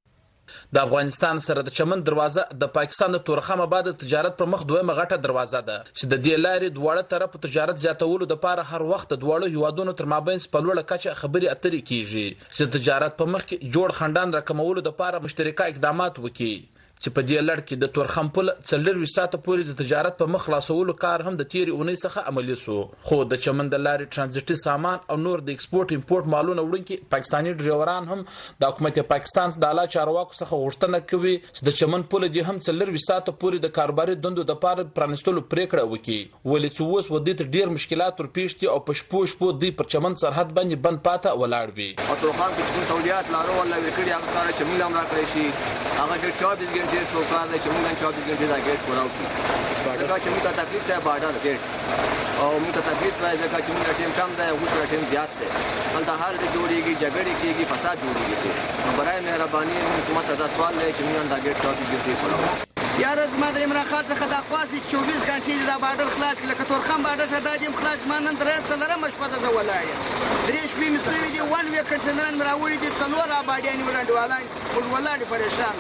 د افغانستان سره د چمن دروازه د پاکستان د تورخم آباد تجارت پر مخ دویمه غټه دروازه ده چې د دې لارې دواړه طرف تجارت زیاتولو د پاره هر وخت د دواړو هیوادونو تر مابین په لوړه کچه خبري اترې کیږي چې تجارت په مخ کې جوړ خندان راکمولو د پاره مشترکه اقدامات وکړي. چې په دې لړ کې د تورخم پل 24 ساعته پورې د تجارت په مخ خلاصولو کار هم د تیری اونۍ څخه عملی سو. خو د چمن د لارې ترانزیټي سامان او نور د ایکسپورت امپورت مالونه وړونکي پاکستاني ډرایوران هم د حکومت پاکستان د اعلی چارواکو څخه غوښتنه کوي چې د چمن پل د هم 24 ساعته پورې د کاروباري دندو د پاره پرانستلو پریکړه وکړي. ولې چې اوس ودی ته ډیر مشکلات ورپېښ دي او په شپو دی پر چمن سرحد باندې بند پاته ولاړ وي. او تورخم کې چې سعودیات لارو ولا ورکړي هغه کار چې موږ هم راکړی شي هغه ډېر 24 غنټې شو کار چې موږ 24 غنټې دا ګیټ کولاو کی دا چې موږ ته تکلیف ته بارډر ګیټ او موږ ته تکلیف راځي ځکه چې موږ ټیم کم دی او موږ ټیم زیات دی. بلته هر د جوړیږي جګړې کیږي فساد جوړیږي. برای مهرباني حکومت ته دا سوال دی چې موږ دا ګیټ 24 غنټې کولاو. یاره زما د عمران خان څخه دا خواست 24 غنټې دا بارډر خلاص کړه. که تورخم بارډر شته دیم خلاص ما نن درې څلره مشپه ده ولایا درې شپې مسوي دي ون وی کنټینرن مراوړي دي څلور آبادیان ورانډوالان ټول ولاړ پریشان دي.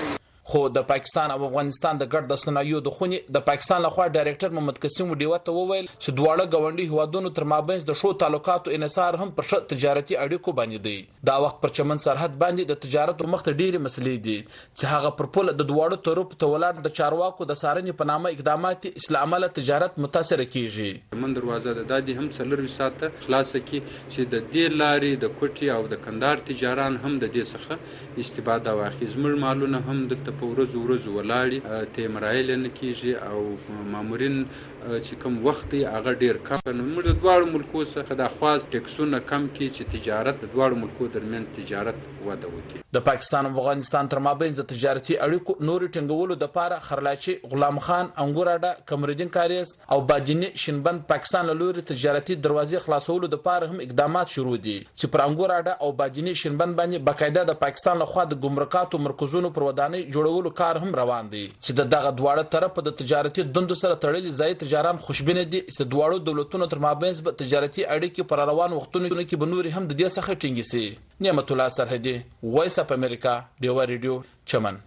خو د پاکستان او افغانستان د ګډ دسنایو د خونی د پاکستان لخوا ډایریکټر محمد قاسم وډیو ته وویل چې دواړه ګاونډي هوادونو تر مابینځ د شو تعلقاتو انحصار هم پر شت تجارتي اړیکو باندې دی. دا وخت پر چمن سرحد باندې د تجارت مخ ته ډېری مسلې دي چې هغه پر پول د دواړو طرف ته ولاړ د چارواکو د سارنې په نامه اقدامات اسلام عمل تجارت متاثر کیږي. من دروازه د دادی هم څلور ساعته خلاص کی چې د دې لارې د کوټي او د کندهار تجاران هم د دې څخه استفاده واخلي. زموږ مالونه هم دلته په ورځ ولاړی تیمرایل نه کیږي او مامورین چې کوم وخت هغه ډیر کم. موږ د دواړو ملکو څخه د خاص ټیکسونه کم کی چې تجارت د دواړو ملکو درمیان تجارت وده وکړي. د پاکستان او افغانستان تر مابین د تجارتي اړیکو نور ټینګولو د لپاره خرلاچي غلام خان انګوراډا کمرودین کاریز او باجنی شینبند پاکستان له لوري تجارتي دروازې خلاصولو د لپاره هم اقدامات شروع دي چې پر انګوراډا او باجنی شینبند باندې باقاعده د پاکستان لخوا د ګمرکاتو مرکزونو پر ودانۍ جوړولو کار هم روان دی چې دغه دواړه طرف د تجارتي دندو سره تړلي ځای تجاران خوشبینه دي چې دواړو دولتونو تر مابین د تجارتي اړیکې پر روان وختونو کې بنوري هم د دې څخه ټینګي سي. نعمت الله سرحدي، وایس اف امریکا، ډیوا ریډیو، چمن.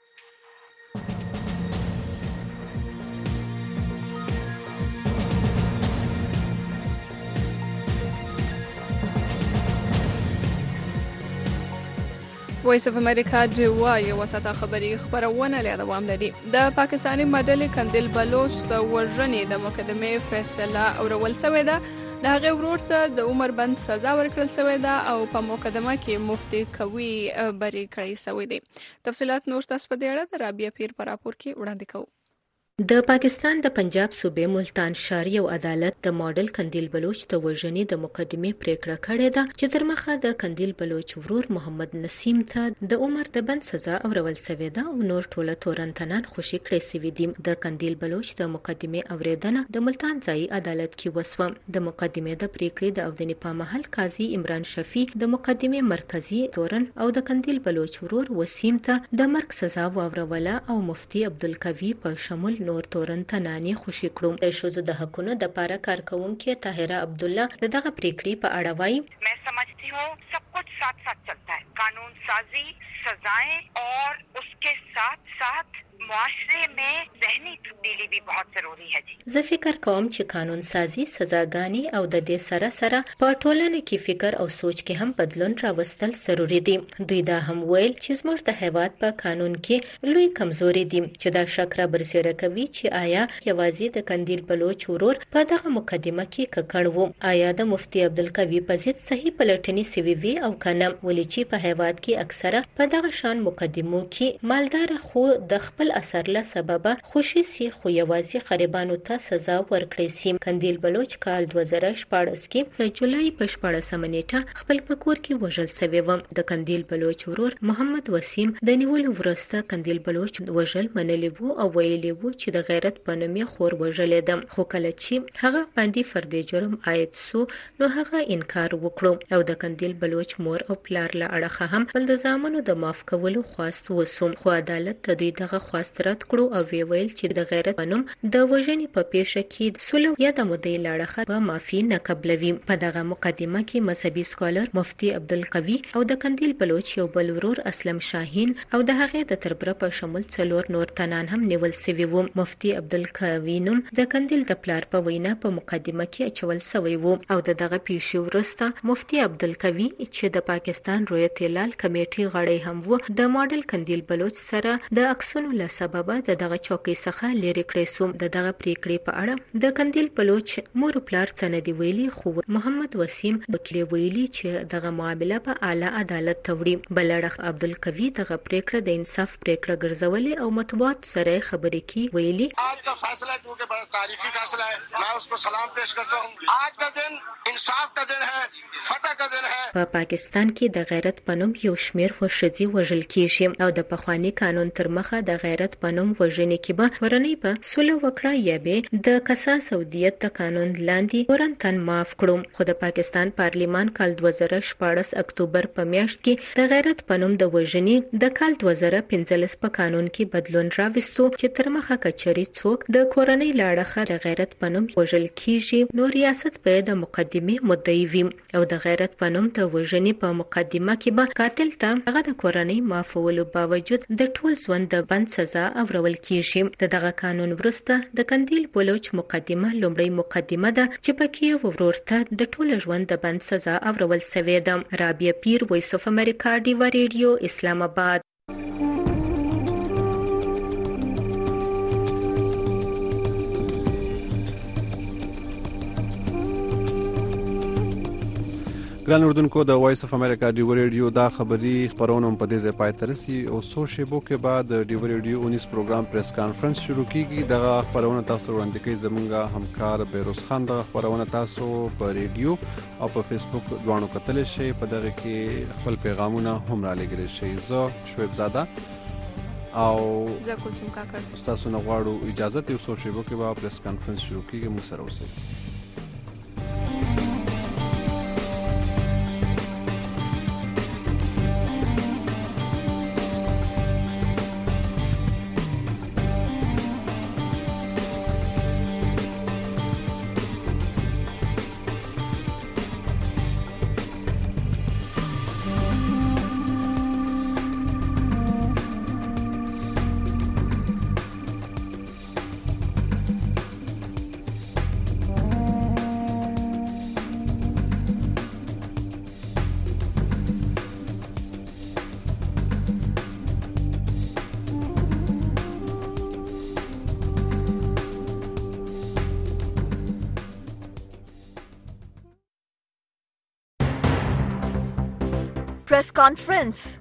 وایس اف امریکا ډیوا یو ساته خبري خبرونه لري دوام لري. د پاکستاني ماډل کندل بلوچ د ورژنې د مقدمه فیصله اورول شوې ده. د هغه ورور ته د عمر بند سزا ورکړل شوې ده او په مقدمه کې مفتي کوي بری کړی شوی دی. تفصيلات نور تاسو په دې اړه د رابعه پیر پر راپور کې وړاندې کوو. د پاکستان د پنجاب صوبې ملتان ښار یو عدالت د ماډل کندیل بلوچ د وژنې د مقدمې پریکړه کړې ده چې تر مخه د کندیل بلوچ ورور محمد نسیم ته د عمر د بند سزا اورول شوې ده او نور ټوله تورنتنان خوشي کړی شوي دي. د کندیل بلوچ د مقدمې اوریدنه د ملتان ځایي عدالت کې وسوه. د مقدمې د پریکړې د اودنې په محل قاضي عمران شفیع د مقدمې مرکزی تورن او د کندیل بلوچ ورور وسیم ته د مرګ سزا واوروله او مفتي عبدالقوی په شمول نور تورنتنانی خوشي کړو. د شوزو د حقونو د پاره کارکونکو طاهره عبدالله دغه پریکړې په اړه وایي. मैं समझती हूँ सब कुछ साथ साथ चलता है. कानून साजी, सजाएं और उसके साथ साथ मुआशरे में ज़हनी तब्दीली भी बहुत जरूरी है. زه فکر کوم چې قانون سازي، سزاګانی او د دې سره سره په ټولنه کې فکر او سوچ کې هم بدلون راوستل ضروري دي. دوی دا هم ویل چې زموږ د هیواد په قانون کې لوی کمزوري دي چې دا شک را برسېره کوي چې آیا یوازې د کندیل بلوچ ورور په دغه مقدمه کې ککړ وو. آیا د مفتي عبدالقوی په ضد صحیح پلټنې سوي وي او کنه. ولې چې په هیواد کې اکثره په دغه شان مقدمو کې مالدار خو د خپل اثر له سببه خوشي سي خو یوازې خریبانو ته سزا ورکړي سي. کندیل بلوچ کال 2014 کې د جولای په 14 نیټه خپل پکور کې وژل شوی و. د کندیل بلوچ ورور محمد وسیم د نیولو ورسته کندیل بلوچ وژل منلی وو او ویلی وو چې د غیرت په نوم یې خور وژلې ده. خو کله چې هغه باندې فرد جرم عاید سو نو هغه انکار وکړو او د کندیل بلوچ مور او پلار له اړخه هم بل د زامنو د معاف کولو خواست وسو. خو عدالت د دوی دغه خواست رد کړو او ویل چې د غیرت په نوم د وژنې په پیښه کې سلو یا د مدعي له اړخه به معافي نه قبلوي. په دغه مقدمه کې مذهبي سکالر مفتي عبدالقوی او د کندیل بلوچ یو بل ورور اسلم شاهین او د هغې د تربره په شمول 4 نور تنان هم نیول شوي وو. مفتي عبدالقوی نوم د کندیل د پلار په وینا په مقدمه کې اچول شوی وو او د دغه پیښې وروسته مفتي عبدالقوی چې د پاکستان رویت هلال کمیټې غړی هم وو د ماډل کندیل بلوچ سره د عکسونو له سببه د دغه چوکۍ څخه لرې کړی سو. د دغه پریکړې په اړه د کندیل بلوچ مور پلار څه نه دی ویلي خو محمد وسیم وکیل ویلي چې دغه معامله په اعلی عدالت ته وړي. بل اړخ عبدالقوی دغه پریکړه د انصاف پریکړه ګرځولې او مطبوعات سره خبرې کې ویلي. आज का फैसला जो कि बड़ा तारीखी फैसला है, मैं उसको सलाम पेश करता हूँ. आज का दिन इंसाफ का दिन है, فتح का दिन है. په پاکستان کې د غیرت په نوم یو شمېر ښځې وژل کیږي او د پخوانی قانون تر مخه د غیرت پنوم وژنې کې به ورنۍ په سوله وکړه یا به د قصاص او دیت د قانون لاندې ورنتن معاف کړو. خو د پاکستان پارلیمان کال 2014 اکتوبر په میاشت کې د غیرت پنوم د وژنې د کال 2015 په قانون کې بدلون راوستو چې تر مخه کچري څوک د کورنۍ لاړه د غیرت پنوم وژل کیږي نو ریاست به د مقدمه مدعي وي او د غیرت پنوم ته وژنې په مقدمه کې به قاتل ته هغه د کورنۍ معافولو باوجود د ټول ژوند د بند سزا اورول کیږي. دغه قانون ورسته د قندیل بلوچ مقدمه لومړی مقدمه ده چې پکې ورورته د ټول ژوند د بند سزا اورول شوې ده. رابعه پیر، وایس اف امریکا، ډیوا ریډیو، اسلام آباد. ګران اردوونکو د وایس اف امریکا ډیو ریډیو دا خبری خبرونه په دې ځای پای ته رسي او څو شیبو کې بعد ډیو ریډیو 19 پروګرام پریس کانفرنس شروع کیږي. دغه خبرونه تاسو ته وړاندې کوي زمونږ همکار بیروز خان. دغه خبرونه تاسو په ریډیو او په فیسبوک دوانو کتل شي. په دغه کې خپل پیغامونه هم را لګیږي شي. زه شعیب زاده او زه کوم کاکړ تاسو نه غواړو اجازه ته څو شیبو کې بعد پریس کانفرنس شروع کیږي. موږ سره اوسئ. Press conference.